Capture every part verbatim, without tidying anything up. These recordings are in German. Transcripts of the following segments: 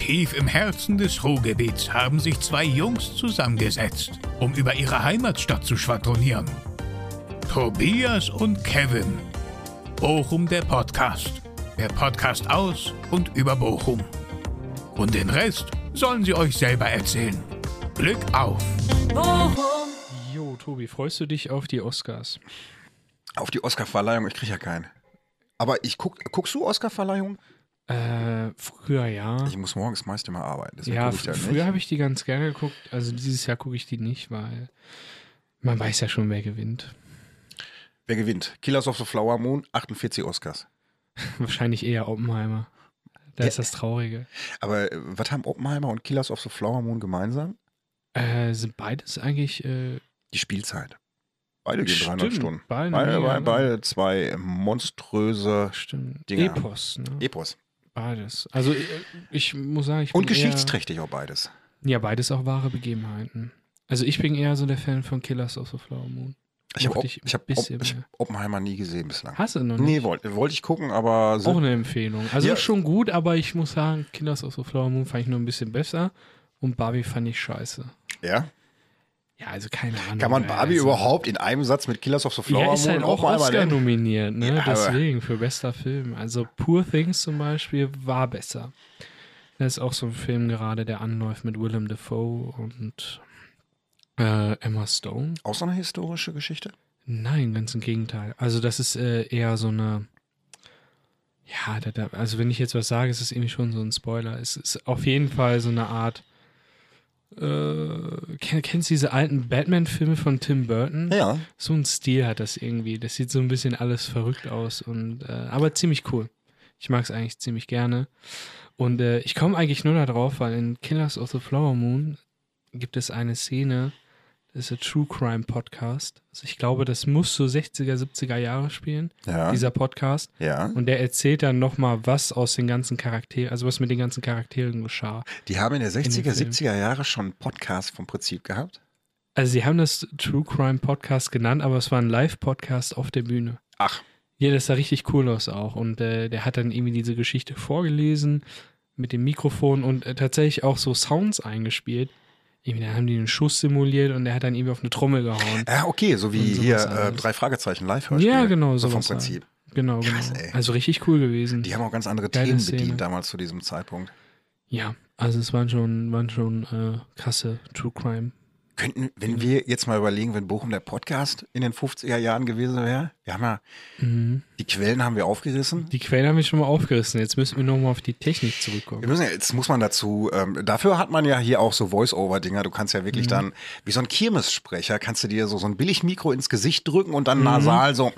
Tief im Herzen des Ruhrgebiets haben sich zwei Jungs zusammengesetzt, um über ihre Heimatstadt zu schwadronieren. Tobias und Kevin. Bochum der Podcast. Der Podcast aus und über Bochum. Und den Rest sollen sie euch selber erzählen. Glück auf! Bochum! Jo, Tobi, freust du dich auf die Oscars? Auf die Oscarverleihung? Ich krieg ja keinen. Aber ich guck, guckst du Oscarverleihung? Äh, früher ja. Ich muss morgens meist immer arbeiten. Ja, ich ja früher habe ich die ganz gerne geguckt. Also dieses Jahr gucke ich die nicht, weil man weiß ja schon, wer gewinnt. Wer gewinnt? Killers of the Flower Moon, achtundvierzig Oscars. Wahrscheinlich eher Oppenheimer. Da Ja. ist das Traurige. Aber äh, was haben Oppenheimer und Killers of the Flower Moon gemeinsam? Äh, sind beides eigentlich äh, Die Spielzeit. Beide gehen dreihundert stimmt, Stunden. Beide, Beide, mega, beide, ne? beide zwei monströse Stimmt. Dinger. Epos, ne? Epos. Beides. Also ich, ich muss sagen, ich bin Und geschichtsträchtig auch beides. Eher, ja, beides auch wahre Begebenheiten. Also ich bin eher so der Fan von Killers of the Flower Moon. Ich habe Mochte ich ich hab, ein bisschen ich mehr. hab Oppenheimer nie gesehen bislang. Hast du noch nicht? Nee, wollte wollt ich gucken, aber so, Auch eine Empfehlung. Also Ja. schon gut, aber ich muss sagen, Killers of the Flower Moon fand ich nur ein bisschen besser und Barbie fand ich scheiße. ja. Ja, also keine Ahnung. Kann man Barbie also, überhaupt in einem Satz mit Killers of the Flower Ja, ist Moon halt und auch Oppenheimer Oscar nennen? nominiert, ne? Ja, aber- Deswegen für bester Film. Also Poor Things zum Beispiel war besser. Das ist auch so ein Film gerade, der anläuft mit Willem Dafoe und äh, Emma Stone. Auch so eine historische Geschichte? Nein, ganz im Gegenteil. Also das ist äh, eher so eine, ja, da, da, also wenn ich jetzt was sage, ist es irgendwie schon so ein Spoiler. Es ist auf jeden Fall so eine Art, äh, kenn, kennst du diese alten Batman-Filme von Tim Burton? Ja. So ein Stil hat das irgendwie. Das sieht so ein bisschen alles verrückt aus und äh, aber ziemlich cool. Ich mag es eigentlich ziemlich gerne. Und äh, ich komme eigentlich nur da drauf, weil in Killers of the Flower Moon gibt es eine Szene, das ist ein True Crime Podcast. Also ich glaube, das muss so sechziger, siebziger Jahre spielen, Ja. dieser Podcast. Ja. Und der erzählt dann nochmal, was aus den ganzen Charakteren, also was mit den ganzen Charakteren geschah. Die haben in der sechziger, Film. siebziger Jahre schon einen Podcast vom Prinzip gehabt. Also sie haben das True Crime Podcast genannt, aber es war ein Live-Podcast auf der Bühne. Ach. Ja, das sah richtig cool aus auch. Und äh, der hat dann irgendwie diese Geschichte vorgelesen mit dem Mikrofon und äh, tatsächlich auch so Sounds eingespielt. Irgendwie, da haben die einen Schuss simuliert und der hat dann irgendwie auf eine Trommel gehauen. Ja, okay, so wie Und sowas hier äh, alles. drei Fragezeichen Live-Hörspiel. Ja, genau, so vom sowas Prinzip. Genau, Krass, genau. ey. Also richtig cool gewesen. Die haben auch ganz andere Geile Themen Szene. bedient damals zu diesem Zeitpunkt. Ja, also es waren schon, waren schon äh, krasse True Crime. Könnten, wenn wir jetzt mal überlegen, wenn Bochum der Podcast in den fünfziger Jahren gewesen wäre, wir haben ja, Mhm. die Quellen haben wir aufgerissen. Die Quellen haben wir schon mal aufgerissen. Jetzt müssen wir nochmal auf die Technik Wir zurückkommen. müssen, ja- jetzt muss man dazu, ähm, dafür hat man ja hier auch so Voice-Over-Dinger. Du kannst ja wirklich Mhm. dann, wie so ein Kirmessprecher, kannst du dir so, so ein Billigmikro ins Gesicht drücken und dann Mhm. nasal so.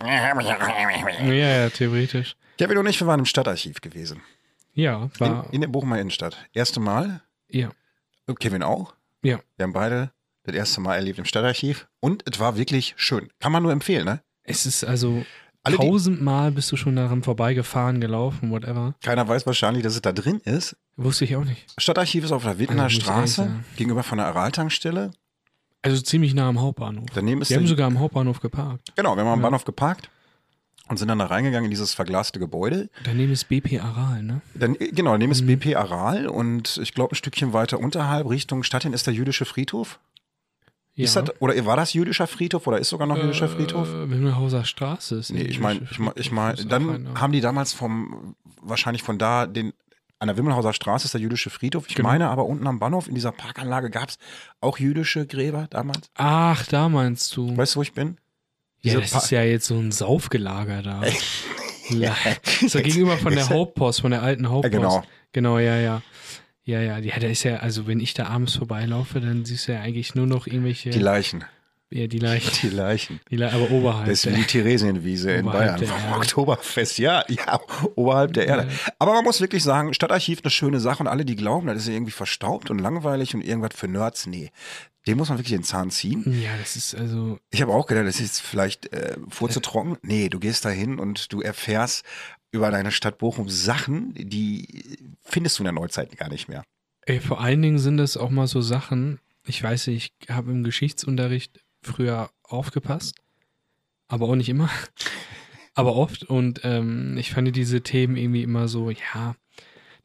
Ja, ja, theoretisch. Kevin und ich, wir waren im Stadtarchiv gewesen. Ja, In, war. in der Bochumer Innenstadt. Erste Mal. ja, Und Kevin auch. ja. Wir haben beide das erste Mal erlebt im Stadtarchiv. Und es war wirklich schön. Kann man nur empfehlen, ne? Es ist also Alle, die- tausendmal bist du schon daran vorbeigefahren, gelaufen, whatever. Keiner weiß wahrscheinlich, dass es da drin ist. Wusste ich auch nicht. Stadtarchiv ist auf der Wittener Also muss ich ehrlich Straße, sagen. gegenüber von der Araltankstelle. Also ziemlich nah am Hauptbahnhof. Daneben ist Wir haben der- sogar am Hauptbahnhof geparkt. Genau, wir haben am Ja. Bahnhof geparkt und sind dann da reingegangen in dieses verglaste Gebäude. Daneben ist B P Aral, ne? Dann, genau, daneben ist Mhm. B P Aral und ich glaube ein Stückchen weiter unterhalb Richtung Stadt hin ist der jüdische Friedhof. Ja. Ist das, oder war das jüdischer Friedhof oder ist sogar noch jüdischer Friedhof? Äh, Wimmelhauser Straße ist Nee, der ich meine, jüdische ich mein, ich Friedhof, mein, ist auch dann einer. haben die damals vom, wahrscheinlich von da, den, an der Wimmelhauser Straße ist der jüdische Friedhof. Ich Genau. meine aber unten am Bahnhof in dieser Parkanlage gab es auch jüdische Gräber damals. Ach, da meinst du. Weißt du, wo ich bin? Ja, Diese das Pa- ist ja jetzt so ein Saufgelager da. Ja. So Jetzt- gegenüber von der jetzt- Hauptpost, von der alten Hauptpost. Ja, genau. Genau, ja, ja. Ja, ja, ja, da ist ja, also wenn ich da abends vorbeilaufe, dann siehst du ja eigentlich nur noch irgendwelche, Die Leichen. ja, die Leichen, Die Leichen. die Le aber oberhalb. Das ist wie der- die Theresienwiese in Oberhalb Bayern der vom Erde. Oktoberfest. Ja, ja, oberhalb der Erde. Aber man muss wirklich sagen, Stadtarchiv eine schöne Sache und alle, die glauben, das ist ja irgendwie verstaubt und langweilig und irgendwas für Nerds, nee. Dem muss man wirklich den Zahn ziehen. Ja, das ist also, Ich habe auch gedacht, das ist vielleicht äh, vorzutrocken. Nee, du gehst da hin und du erfährst über deine Stadt Bochum Sachen, die findest du in der Neuzeit gar nicht mehr. ey, vor allen Dingen sind das auch mal so Sachen, ich weiß nicht, ich habe im Geschichtsunterricht früher aufgepasst, aber auch nicht immer, aber oft und ähm, ich fand diese Themen irgendwie immer so, ja,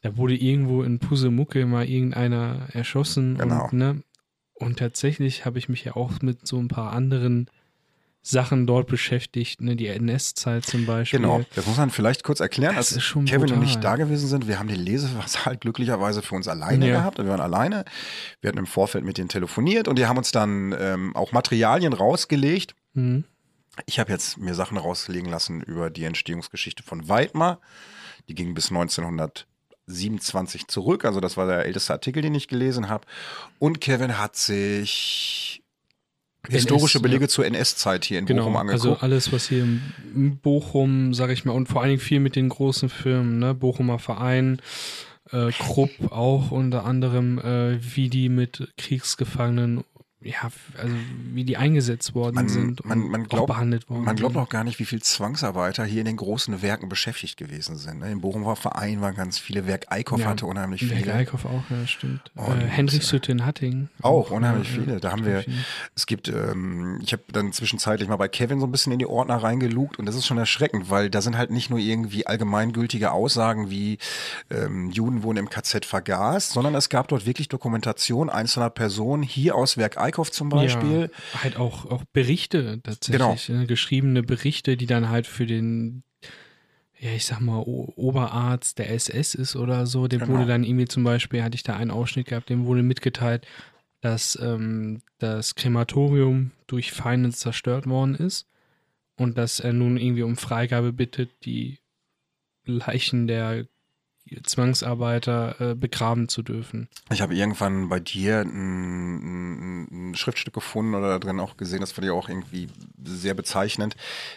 da wurde irgendwo in Pusemucke mal irgendeiner erschossen. Genau. Und, ne, und tatsächlich habe ich mich ja auch mit so ein paar anderen Sachen dort beschäftigt, ne, die N S-Zeit zum Beispiel. Genau, das muss man vielleicht kurz erklären, Das als ist schon Kevin brutal. und ich da gewesen sind. Wir haben den Lesesaal glücklicherweise für uns alleine Ja. gehabt. Wir waren alleine. Wir hatten im Vorfeld mit denen telefoniert und die haben uns dann ähm, auch Materialien rausgelegt. Mhm. Ich habe jetzt mir Sachen rauslegen lassen über die Entstehungsgeschichte von Weidmar. Die ging bis neunzehnhundertsiebenundzwanzig zurück. Also das war der älteste Artikel, den ich gelesen habe. Und Kevin hat sich historische N S, Belege ja. zur N S-Zeit hier in Genau, Bochum also angeguckt. alles, was hier in Bochum, sag ich mal, und vor allen Dingen viel mit den großen Firmen, ne, Bochumer Verein, äh, Krupp auch unter anderem, äh, wie die mit Kriegsgefangenen, ja, also wie die eingesetzt worden Man- sind man- und man auch glaubt- behandelt worden Man glaubt sind. noch gar nicht, wie viele Zwangsarbeiter hier in den großen Werken beschäftigt gewesen sind. ne? Im Bochumer Verein waren ganz viele, Werk Eickhoff Ja, hatte unheimlich Werk viele. Eickhoff auch, ja, stimmt. Und, äh, Henrichshütte in Hatting. Auch unheimlich ja, viele. ja, Da haben wir, viele. es gibt, ähm, ich habe dann zwischenzeitlich mal bei Kevin so ein bisschen in die Ordner reingelugt und das ist schon erschreckend, weil da sind halt nicht nur irgendwie allgemeingültige Aussagen wie ähm, Juden wurden im K Z vergast, sondern es gab dort wirklich Dokumentation einzelner Personen, hier aus Werk Eickhoff zum Beispiel. Ja, halt auch, auch Berichte tatsächlich, Genau. ne, geschriebene Berichte, die dann halt für den, ja, ich sag mal, o Oberarzt der S S ist oder so, dem Genau. wurde dann irgendwie zum Beispiel, hatte ich da einen Ausschnitt gehabt, dem wurde mitgeteilt, dass ähm, das Krematorium durch Feinde zerstört worden ist und dass er nun irgendwie um Freigabe bittet, die Leichen der Zwangsarbeiter äh, begraben zu dürfen. Ich habe irgendwann bei dir ein, ein, ein Schriftstück gefunden oder da drin auch gesehen, das fand ich auch irgendwie sehr bezeichnend.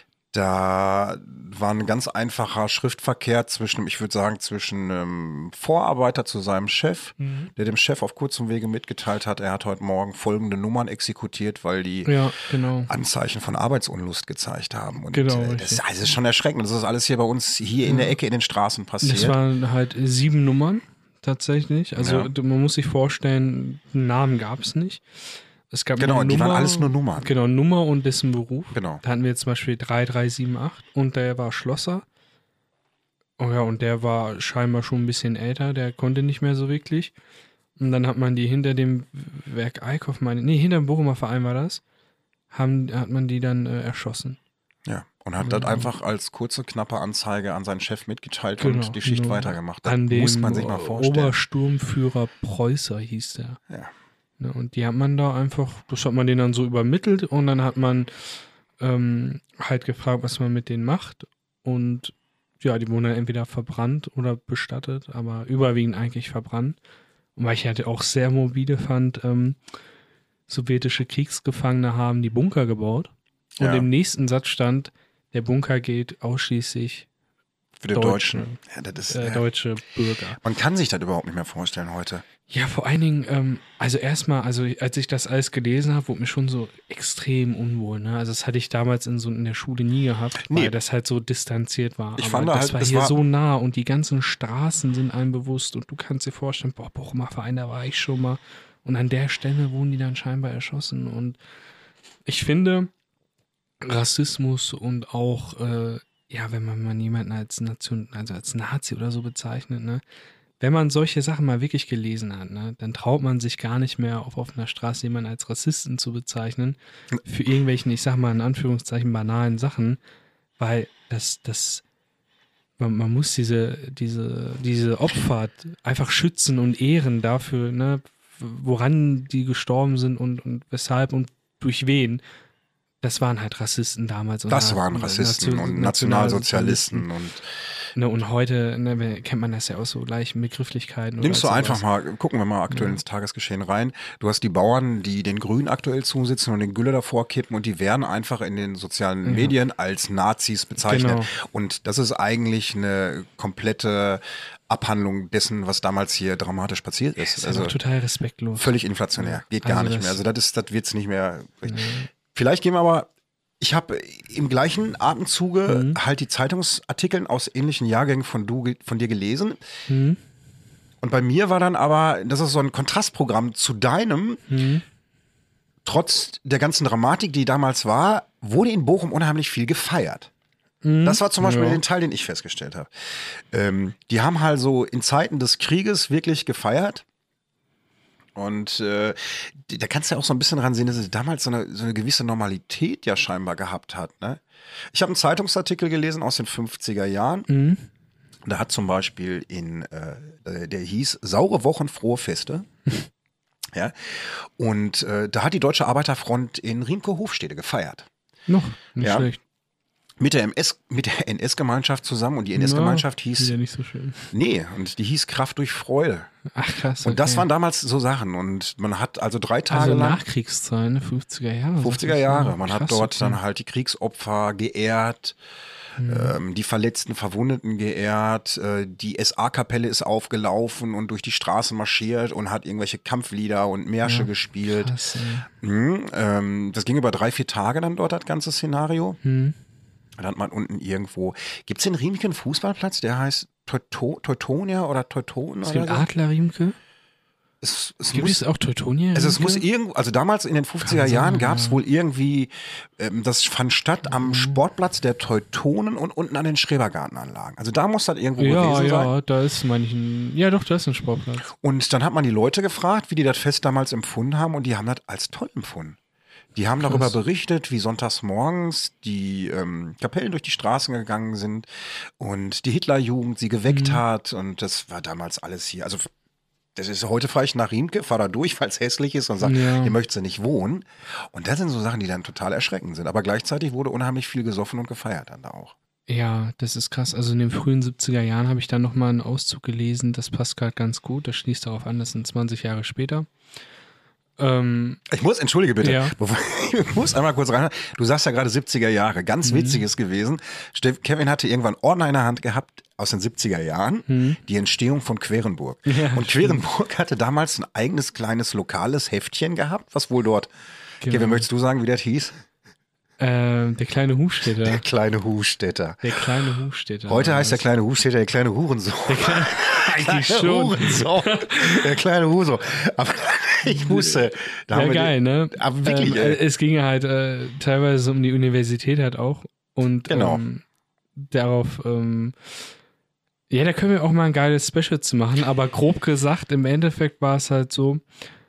Da war ein ganz einfacher Schriftverkehr zwischen, ich würde sagen, zwischen einem Vorarbeiter zu seinem Chef, der dem Chef auf kurzem Wege mitgeteilt hat, er hat heute Morgen folgende Nummern exekutiert, weil die Ja, genau. Anzeichen von Arbeitsunlust gezeigt haben. Und Genau, äh, das, richtig. also das ist schon erschreckend. Das ist alles hier bei uns, hier in der Ecke in den Straßen passiert. Das waren halt sieben Nummern tatsächlich. Also Ja. d- man muss sich vorstellen, einen Namen gab es nicht. Es gab Genau, eine die Nummer, waren alles nur Nummern. Genau, Nummer und dessen Beruf. Genau. Da hatten wir zum Beispiel drei drei sieben acht und der war Schlosser. Oh ja, und der war scheinbar schon ein bisschen älter, der konnte nicht mehr so wirklich. Und dann hat man die hinter dem Werk Eickhoff, meine, nee, hinter dem Bochumer Verein war das, haben, hat man die dann äh, erschossen. Ja, und hat das einfach als kurze, knappe Anzeige an seinen Chef mitgeteilt Genau, und die Schicht nur weitergemacht. Das An dem muss man sich mal vorstellen. Obersturmführer Preußer hieß der. Ja. Ne, und die hat man da einfach, das hat man denen dann so übermittelt und dann hat man ähm, halt gefragt, was man mit denen macht. Und ja, die wurden dann entweder verbrannt oder bestattet, aber überwiegend eigentlich verbrannt. Und weil ich halt auch sehr morbide fand, ähm, sowjetische Kriegsgefangene haben die Bunker gebaut. Und Ja. im nächsten Satz stand, der Bunker gilt ausschließlich Für die Deutsche, Deutschen. Ja, das ist, äh, ja. deutsche Bürger. Man kann sich das überhaupt nicht mehr vorstellen heute. Ja, vor allen Dingen, ähm, also erstmal, also als ich das alles gelesen habe, wurde mir schon so extrem unwohl. Ne? Also das hatte ich damals in so in der Schule nie gehabt, weil Nee. das halt so distanziert war. Ich Aber fand das halt, war es hier war- so nah und die ganzen Straßen sind einem bewusst und du kannst dir vorstellen, boah, Bochumer Verein, da war ich schon mal. Und an der Stelle wurden die dann scheinbar erschossen. Und ich finde, Rassismus und auch, äh, ja, wenn man mal jemanden als Nation, also als Nazi oder so bezeichnet, ne, wenn man solche Sachen mal wirklich gelesen hat, ne, dann traut man sich gar nicht mehr auf offener Straße jemanden als Rassisten zu bezeichnen für irgendwelchen, ich sag mal in Anführungszeichen, banalen Sachen, weil das, das, man, man muss diese, diese, diese Opfer einfach schützen und ehren dafür, ne, woran die gestorben sind und, und weshalb und durch wen. Das waren halt Rassisten damals. Und Das Na- waren Rassisten Nation- und Nationalsozialisten. Und Ne, und heute ne, kennt man das ja aus so gleichen Begrifflichkeiten. nimmst du oder einfach sowas. mal, gucken wir mal aktuell ins Tagesgeschehen rein. Du hast die Bauern, die den Grünen aktuell zusitzen und den Gülle davor kippen und die werden einfach in den sozialen Medien als Nazis bezeichnet. Genau. Und das ist eigentlich eine komplette Abhandlung dessen, was damals hier dramatisch passiert ist. Das ist Also also total respektlos. völlig inflationär. Geht gar Also nicht das- mehr. Also das ist, das wird's nicht mehr. Vielleicht gehen wir aber, ich habe im gleichen Atemzuge Mhm. halt die Zeitungsartikel aus ähnlichen Jahrgängen von, du, von dir gelesen. Mhm. Und bei mir war dann aber, das ist so ein Kontrastprogramm zu deinem, Mhm. trotz der ganzen Dramatik, die damals war, wurde in Bochum unheimlich viel gefeiert. Das war zum Beispiel Ja. den Teil, den ich festgestellt habe. Ähm, die haben halt so in Zeiten des Krieges wirklich gefeiert. Und äh, die- da kannst du ja auch so ein bisschen dran sehen, dass es damals so eine, so eine gewisse Normalität ja scheinbar gehabt hat. Ne? Ich habe einen Zeitungsartikel gelesen aus den fünfziger Jahren. Mhm. Da hat zum Beispiel in, äh, der hieß Saure Wochen, frohe Feste. Ja. Und äh, da hat die Deutsche Arbeiterfront in Riemke-Hofstede gefeiert. Noch, nicht Ja. schlecht. Mit der M S, mit der N S-Gemeinschaft zusammen. Und die N S-Gemeinschaft Ja, hieß, wieder nicht so schön. nee, und die hieß Kraft durch Freude. Ach krass. Und das okay. waren damals so Sachen. Und man hat also drei Tage also lang, Nachkriegszeit, ne? fünfziger Jahre. fünfziger sag ich Jahre, mal. man Krass, hat dort okay. dann halt die Kriegsopfer geehrt, ähm, die Verletzten, Verwundeten geehrt, äh, die S A-Kapelle ist aufgelaufen und durch die Straßen marschiert und hat irgendwelche Kampflieder und Märsche Ja, gespielt. Krass, ey. Mhm, ähm, das ging über drei, vier Tage dann dort, das ganze Szenario. Hm. Dann hat man unten irgendwo, gibt es in Riemke einen Fußballplatz, der heißt Teuto Teutonia oder Teuton Es oder gibt so? Adler Riemke. Es, es Gibt muss, es auch Teutonia? also es Riemke? muss irgendwo, also damals in den fünfziger Kann sein, Jahren gab es ja. wohl irgendwie, ähm, das fand statt am Sportplatz der Teutonen und unten an den Schrebergartenanlagen. Also da muss das irgendwo Ja, gewesen sein. ja, da ist manchen. Ja, doch, da ist ein Sportplatz. Und dann hat man die Leute gefragt, wie die das Fest damals empfunden haben, und die haben das als toll empfunden. Die haben darüber berichtet, wie sonntags morgens die ähm, Kapellen durch die Straßen gegangen sind und die Hitlerjugend sie geweckt Mhm. hat, und das war damals alles hier. Also das ist heute, fahre ich nach Riemke, fahre da durch, weil es hässlich ist, und sage, Ja. hier möchtest du nicht wohnen. Und das sind so Sachen, die dann total erschreckend sind. Aber gleichzeitig wurde unheimlich viel gesoffen und gefeiert dann da auch. Ja, das ist krass. Also in den frühen siebziger Jahren habe ich dann nochmal einen Auszug gelesen. Das passt gerade ganz gut. Das schließt darauf an, das sind zwanzig Jahre später. Ähm, Ich muss, entschuldige bitte, Ja. bevor, ich muss einmal kurz rein. Du sagst ja gerade siebziger Jahre, ganz Mhm. witzig ist gewesen. Steff- Kevin hatte irgendwann Ordner in der Hand gehabt aus den siebziger Jahren, die Entstehung von Querenburg. Mhm. Ja, und Querenburg hatte damals ein eigenes kleines lokales Heftchen gehabt, was wohl dort, Genau. Kevin, möchtest du sagen, wie das hieß? äh, der kleine Hufstädter. Der kleine Hufstädter. Der kleine Hufstädter. Heute heißt der der kleine Hufstädter der kleine Hurensohn. eigentlich Der schon. Hurensohn. Der kleine Hurensohn. Aber ich musste. Da Ja, haben wir geil, den- ne? Aber wirklich, ähm, ey. äh, es ging halt äh, teilweise um die Universität halt auch. Und Genau. ähm, darauf, ähm, ja, da können wir auch mal ein geiles Special zu machen, aber grob gesagt, im Endeffekt war es halt so,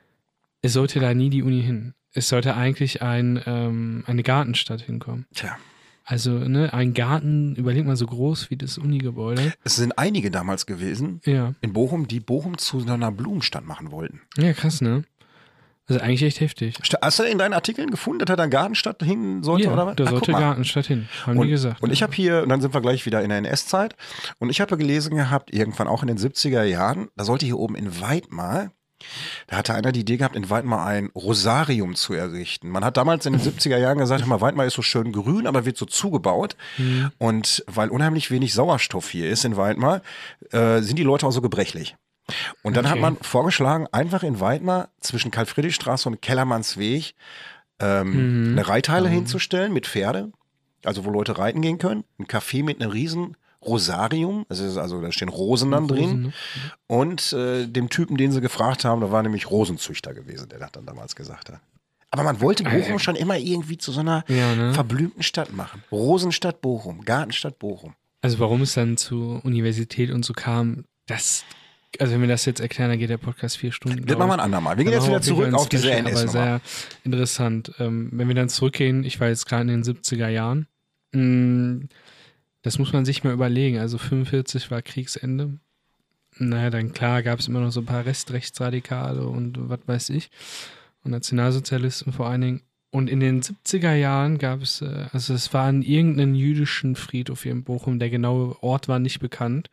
es sollte da nie die Uni hin. Es sollte eigentlich ein, ähm, eine Gartenstadt hinkommen. Tja. Also, ne, ein Garten, überleg mal, so groß wie das Unigebäude. Es sind einige damals gewesen Ja. in Bochum, die Bochum zu einer Blumenstadt machen wollten. Ja, krass, ne? Also eigentlich echt heftig. St- Hast du in deinen Artikeln gefunden, dass da eine Gartenstadt hin sollte, Ja, oder was? da Ach, sollte guck mal. Gartenstadt hin, haben Und, die gesagt. und ich ja. habe hier, und dann sind wir gleich wieder in der N S-Zeit, und ich habe gelesen gehabt, irgendwann auch in den siebziger Jahren, da sollte hier oben in Weidmar, da hatte einer die Idee gehabt, in Weidmar ein Rosarium zu errichten. Man hat damals in den siebziger Jahren gesagt, hör mal, Weidmar ist so schön grün, aber wird so zugebaut. Mhm. Und weil unheimlich wenig Sauerstoff hier ist in Weidmar, äh, sind die Leute auch so gebrechlich. Und dann Okay. hat man vorgeschlagen, einfach in Weidmar zwischen Karl-Friedrich-Straße und Kellermannsweg ähm, Mhm. eine Reithalle hinzustellen mit Pferde, also wo Leute reiten gehen können, ein Café mit einem riesen Rosarium, das ist also, da stehen Rosen dann drin, Rosen, ne? und äh, dem Typen, den sie gefragt haben, da war nämlich Rosenzüchter gewesen, der das dann damals gesagt hat. Aber man wollte Bochum schon immer irgendwie zu so einer Ja, ne? verblümten Stadt machen. Rosenstadt Bochum, Gartenstadt Bochum. Also warum es dann zur Universität und so kam, das, also wenn wir das jetzt erklären, dann geht der Podcast vier Stunden. Das glaub machen wir ich. ein andermal. Wir gehen Dann jetzt machen wieder wir zurück auf auf diese jeden Fall ein N Special, S-Nummer. aber sehr interessant. Ähm, wenn wir dann zurückgehen, ich war jetzt gerade in den siebziger Jahren, mh, das muss man sich mal überlegen. Also fünfundvierzig war Kriegsende. Naja, dann klar gab es immer noch so ein paar Restrechtsradikale und was weiß ich. Und Nationalsozialisten vor allen Dingen. Und in den siebziger Jahren gab es, äh, also es war an irgendeinem jüdischen Friedhof hier in Bochum, der genaue Ort war nicht bekannt.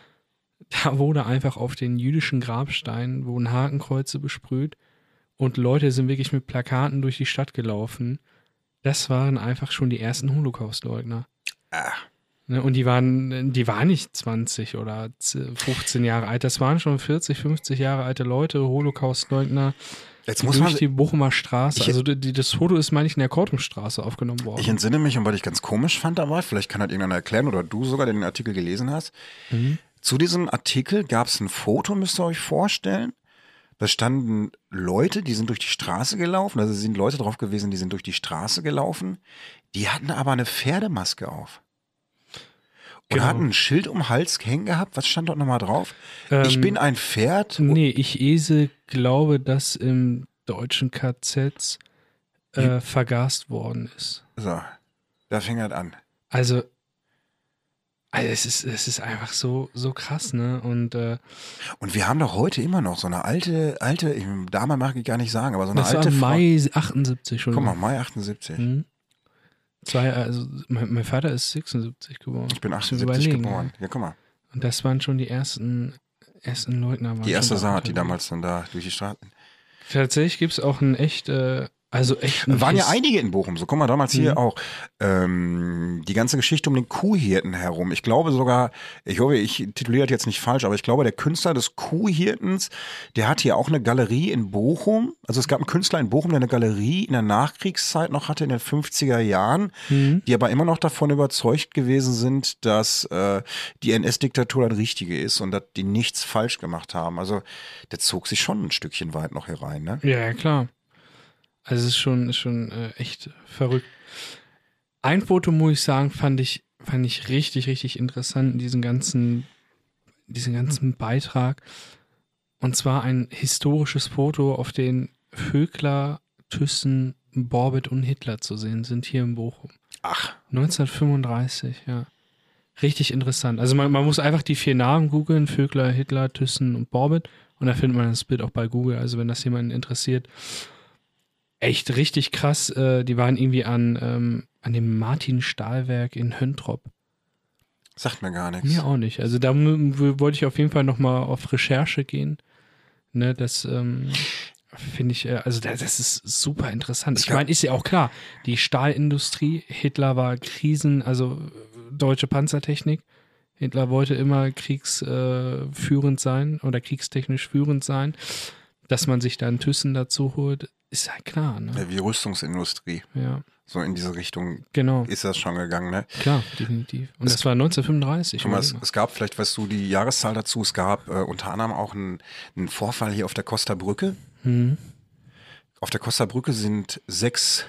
Da wurde einfach auf den jüdischen Grabsteinen wurden Hakenkreuze besprüht und Leute sind wirklich mit Plakaten durch die Stadt gelaufen. Das waren einfach schon die ersten Holocaust-Leugner. Ah. Ne, und die waren, die waren nicht zwanzig oder fünfzehn Jahre alt, das waren schon vierzig, fünfzig Jahre alte Leute, Holocaust-Leugner, Jetzt die muss durch man, die Bochumer Straße, Ich- also die, das Foto ist, meine ich, in der Kortumstraße aufgenommen worden. ich entsinne mich, und was ich ganz komisch fand dabei, vielleicht kann das irgendeiner erklären oder du sogar, der den Artikel gelesen hast. Mhm. Zu diesem Artikel gab es ein Foto, müsst ihr euch vorstellen. Da standen Leute, die sind durch die Straße gelaufen, also sind Leute drauf gewesen, die sind durch die Straße gelaufen. Die hatten aber eine Pferdemaske auf. Und Genau. hat ein Schild um den Hals hängen gehabt. Was stand dort nochmal drauf? Ähm, ich bin ein Pferd. Nee, ich Esel glaube, dass im deutschen K Zs äh, vergast worden ist. So, da fing das an. Also, also es ist, es ist einfach so, so krass, ne? Und äh, Und wir haben doch heute immer noch so eine alte, alte, ich, Dame mag ich gar nicht sagen, aber so eine das war alte im Frau. Mai achtundsiebzig schon. Guck mal, Mai achtundsiebzig. Mhm. Zwei, also mein, mein Vater ist sechsundsiebzig geboren. Ich bin Muss ich achtundsiebzig überlegen, geboren. ja. Ja, guck mal. Und das waren schon die ersten, ersten Leutner. Waren Die erste schon da Saat, die unterwegs. damals dann da durch die Straßen. Tatsächlich gibt es auch ein echt, äh, also echt ein Waren ja His- einige in Bochum, so guck mal, damals hier Mhm. auch ähm, die ganze Geschichte um den Kuhhirten herum. Ich glaube sogar, ich hoffe, ich tituliere das jetzt nicht falsch, aber ich glaube, der Künstler des Kuhhirtens, der hat hier auch eine Galerie in Bochum. Also es gab einen Künstler in Bochum, der eine Galerie in der Nachkriegszeit noch hatte, in den fünfziger Jahren, Mhm. die aber immer noch davon überzeugt gewesen sind, dass äh, die N S-Diktatur das Richtige ist und dass die nichts falsch gemacht haben. Also der zog sich schon ein Stückchen weit noch hier rein, ne? Ja, ja, klar. Also es ist schon, ist schon äh, echt verrückt. Ein Foto, muss ich sagen, fand ich, fand ich richtig, richtig interessant in diesem ganzen, diesen ganzen Beitrag. Und zwar ein historisches Foto, auf dem Vögler, Thyssen, Borbet und Hitler zu sehen sind hier in Bochum. Ach, neunzehnhundertfünfunddreißig, ja. Richtig interessant. Also man, man muss einfach die vier Namen googeln, Vögler, Hitler, Thyssen und Borbet. Und da findet man das Bild auch bei Google. Also wenn das jemanden interessiert. Echt richtig krass. Äh, die waren irgendwie an, ähm, an dem Martin-Stahlwerk in Höntrop. sagt mir gar nichts. Mir auch nicht. Also da m- w- wollte ich auf jeden Fall nochmal auf Recherche gehen. Ne, das ähm, finde ich, äh, also das, das ist super interessant. Ich Ja. meine, ist ja auch klar, die Stahlindustrie, Hitler war Krisen, also äh, deutsche Panzertechnik. Hitler wollte immer kriegsführend äh, führend sein oder kriegstechnisch führend sein. Dass man sich dann Thyssen dazu holt, ist ja klar. Ne? Ja, wie Rüstungsindustrie. Ja, So in diese Richtung genau. ist das schon gegangen, ne? Klar, definitiv. Und Es- das war neunzehnhundertfünfunddreißig. Guck mal, es, überleg mal. es gab, vielleicht weißt du die Jahreszahl dazu, es gab äh, unter anderem auch einen, einen Vorfall hier auf der Costa Brücke. Mhm. Auf der Costa Brücke sind sechs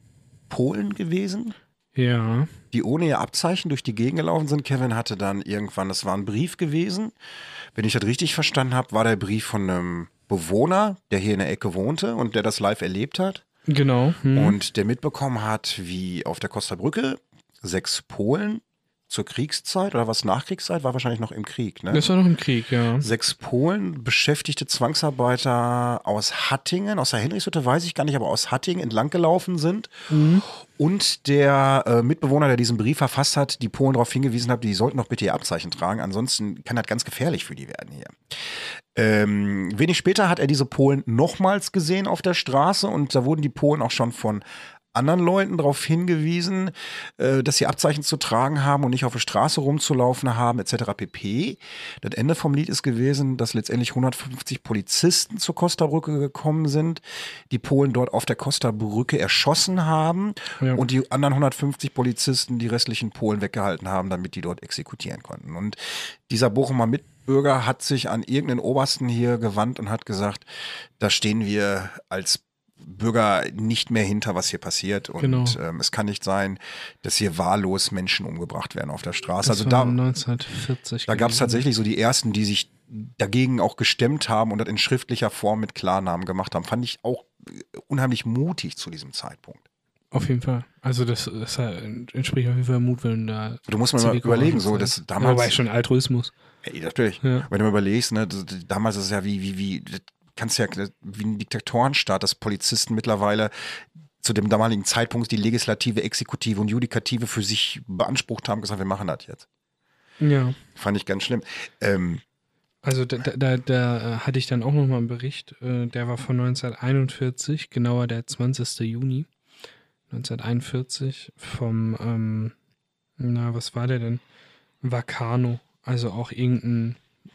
Polen gewesen, Ja, die ohne ihr Abzeichen durch die Gegend gelaufen sind. Kevin hatte dann irgendwann, das war ein Brief gewesen. Wenn ich das richtig verstanden habe, war der Brief von einem Bewohner, der hier in der Ecke wohnte und der das live erlebt hat. genau. Mhm. Und der mitbekommen hat, wie auf der Costa Brücke sechs Polen zur Kriegszeit oder was Nachkriegszeit, war wahrscheinlich noch im Krieg, ne? Das war noch im Krieg, ja. Sechs Polen, beschäftigte Zwangsarbeiter aus Hattingen, aus der Henrichshütte weiß ich gar nicht, aber aus Hattingen entlang gelaufen sind. Und der äh, Mitbewohner, der diesen Brief verfasst hat, die Polen darauf hingewiesen hat, die sollten doch bitte ihr Abzeichen tragen, ansonsten kann das ganz gefährlich für die werden hier. Ähm, wenig später hat er diese Polen nochmals gesehen auf der Straße und da wurden die Polen auch schon von anderen Leuten darauf hingewiesen, äh, dass sie Abzeichen zu tragen haben und nicht auf der Straße rumzulaufen haben, et cetera pp. Das Ende vom Lied ist gewesen, dass letztendlich hundertfünfzig Polizisten zur Costa-Brücke gekommen sind, die Polen dort auf der Costa-Brücke erschossen haben Ja. und die anderen hundertfünfzig Polizisten die restlichen Polen weggehalten haben, damit die dort exekutieren konnten. Und dieser Bochumer Mitbürger hat sich an irgendeinen Obersten hier gewandt und hat gesagt, da stehen wir als Bürger nicht mehr hinter, was hier passiert. Und Genau. ähm, es kann nicht sein, dass hier wahllos Menschen umgebracht werden auf der Straße. Das Also war da, neunzehnhundertvierzig. da gab es gewesen. tatsächlich so die ersten, die sich dagegen auch gestemmt haben und das in schriftlicher Form mit Klarnamen gemacht haben. Fand ich auch äh, unheimlich mutig zu diesem Zeitpunkt. Auf jeden Fall. Also das, das entspricht auf jeden Fall Mutwillen da. Du musst mal überlegen, so dass damals. Wobei schon Altruismus. Ey, natürlich. Ja. Wenn du mal überlegst, ne, das, das, damals ist es ja wie, wie, wie, das kannst ja wie ein Diktatorenstaat, dass Polizisten mittlerweile zu dem damaligen Zeitpunkt die Legislative, Exekutive und Judikative für sich beansprucht haben, gesagt, wir machen das jetzt. Ja. Fand ich ganz schlimm. Ähm, Also da, da, da, da äh, hatte ich dann auch nochmal einen Bericht, äh, der war von neunzehnhunderteinundvierzig, genauer der zwanzigsten Juni neunzehnhunderteinundvierzig vom, ähm, na, was war der denn? Vacano, also auch irgendein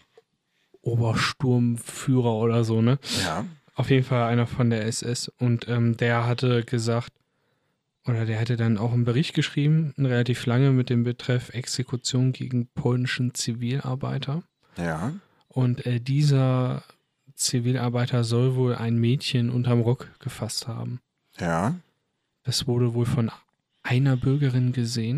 Obersturmführer oder so, ne? ja. Auf jeden Fall einer von der S S und ähm, der hatte gesagt, oder der hatte dann auch einen Bericht geschrieben, relativ lange mit dem Betreff Exekution gegen polnischen Zivilarbeiter. Ja. Und äh, dieser Zivilarbeiter soll wohl ein Mädchen unterm Rock gefasst haben. Ja. Das wurde wohl von einer Bürgerin gesehen,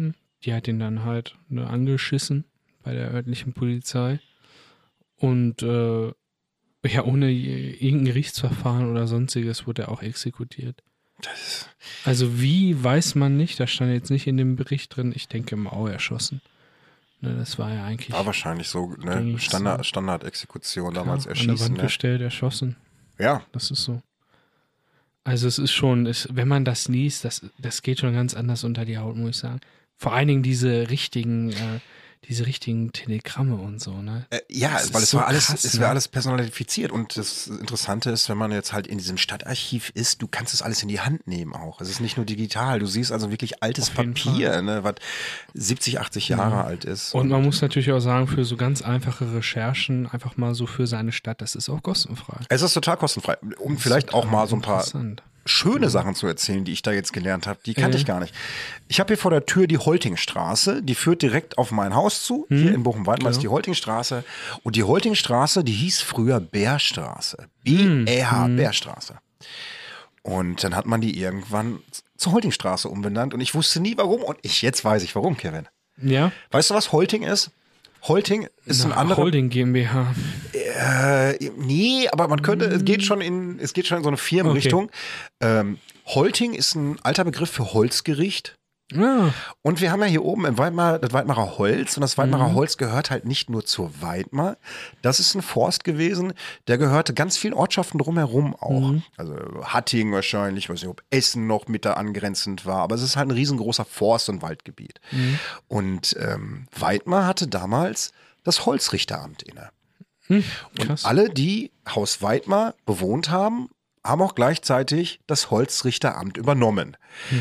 die hat ihn dann halt ne, angeschissen bei der örtlichen Polizei. Und äh, ja, ohne irgendein Gerichtsverfahren oder sonstiges wurde er auch exekutiert. Das Also wie, weiß man nicht, da stand jetzt nicht in dem Bericht drin, ich denke im Au erschossen. Ne, das war ja eigentlich war wahrscheinlich so ne, gängig Standard, so. Standardexekution klar, damals an der erschießen. Wand Ne? gestellt, erschossen. Ja, Das ist so. Also es ist schon, es, wenn man das liest, das, das geht schon ganz anders unter die Haut, muss ich sagen. Vor allen Dingen diese richtigen, äh, diese richtigen Telegramme und so, ne? Äh, ja, Das weil ist es so war alles, krass, es ne? war alles personalifiziert und das Interessante ist, wenn man jetzt halt in diesem Stadtarchiv ist, du kannst das alles in die Hand nehmen auch. Es ist nicht nur digital, du siehst also wirklich altes Auf jeden Papier, ne, was siebzig, achtzig Jahre Ja. alt ist. Und man muss natürlich auch sagen, für so ganz einfache Recherchen, einfach mal so für seine Stadt, das ist auch kostenfrei. Es ist total kostenfrei. Um Das ist vielleicht auch total mal so ein paar interessant. schöne Sachen zu erzählen, die ich da jetzt gelernt habe, die kannte Ja. ich gar nicht. Ich habe hier vor der Tür die Holtingstraße, die führt direkt auf mein Haus zu. Hier in Bochum-Weidmar ist die Holtingstraße. Und die Holtingstraße, die hieß früher Bärstraße. B E H, Bärstraße. Und dann hat man die irgendwann zur Holtingstraße umbenannt und ich wusste nie warum. Und ich, jetzt weiß ich warum, Kevin. Ja? Weißt du, was Holting ist? Holting ist ein Na, anderer. Holding GmbH. Äh, nee, aber man könnte, es geht schon in, es geht schon in so eine Firmenrichtung. Ähm, Holting ist ein alter Begriff für Holzgericht. Ja. Und wir haben ja hier oben im Weidmar das Weidmarer Holz und das Weidmarer Holz gehört halt nicht nur zur Weidmar. Das ist ein Forst gewesen, der gehörte ganz vielen Ortschaften drumherum auch. Also Hatting wahrscheinlich, weiß nicht, ob Essen noch mit da angrenzend war, aber es ist halt ein riesengroßer Forst- und Waldgebiet. Und ähm, Weidmar hatte damals das Holzrichteramt inne. Krass. Alle, die Haus Weidmar bewohnt haben, haben auch gleichzeitig das Holzrichteramt übernommen.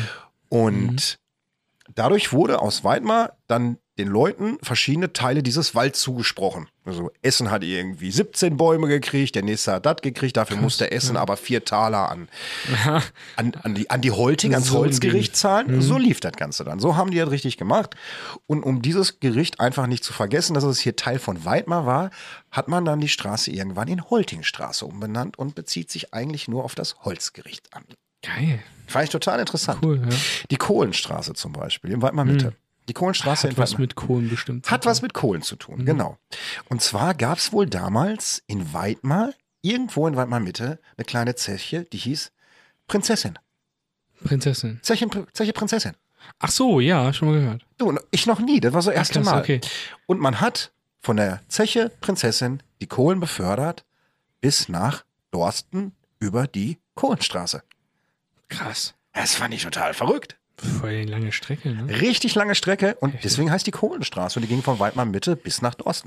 Und dadurch wurde aus Weidmar dann den Leuten verschiedene Teile dieses Walds zugesprochen. Also Essen hat irgendwie siebzehn Bäume gekriegt, der nächste hat das gekriegt, dafür musste Essen aber vier Taler an, an, an, die, an die Holting, ans So ein Holzgericht zahlen. So lief das Ganze dann. So haben die das richtig gemacht. Und um dieses Gericht einfach nicht zu vergessen, dass es hier Teil von Weidmar war, hat man dann die Straße irgendwann in Holtingstraße umbenannt und bezieht sich eigentlich nur auf das Holzgericht an. Geil. Fand ich total interessant. Cool, ja. Die Kohlenstraße zum Beispiel, in Weidmar Mitte. Die Kohlenstraße Hat in was Weidmar. mit Kohlen bestimmt. Hat was mit Kohlen zu tun, genau. Und zwar gab es wohl damals in Weidmar, irgendwo in Weidmar Mitte, eine kleine Zeche, die hieß Prinzessin. Prinzessin. Zeche, Zeche Prinzessin. Ach so, ja, schon mal gehört. Du, ich noch nie, das war so das erste krass, Mal. okay. Und man hat von der Zeche Prinzessin die Kohlen befördert bis nach Dorsten über die Kohlenstraße. Krass. Das fand ich total verrückt. Voll die lange Strecke, ne? Richtig lange Strecke und deswegen heißt die Kohlenstraße und die ging von Weidmar Mitte bis nach Dorsten.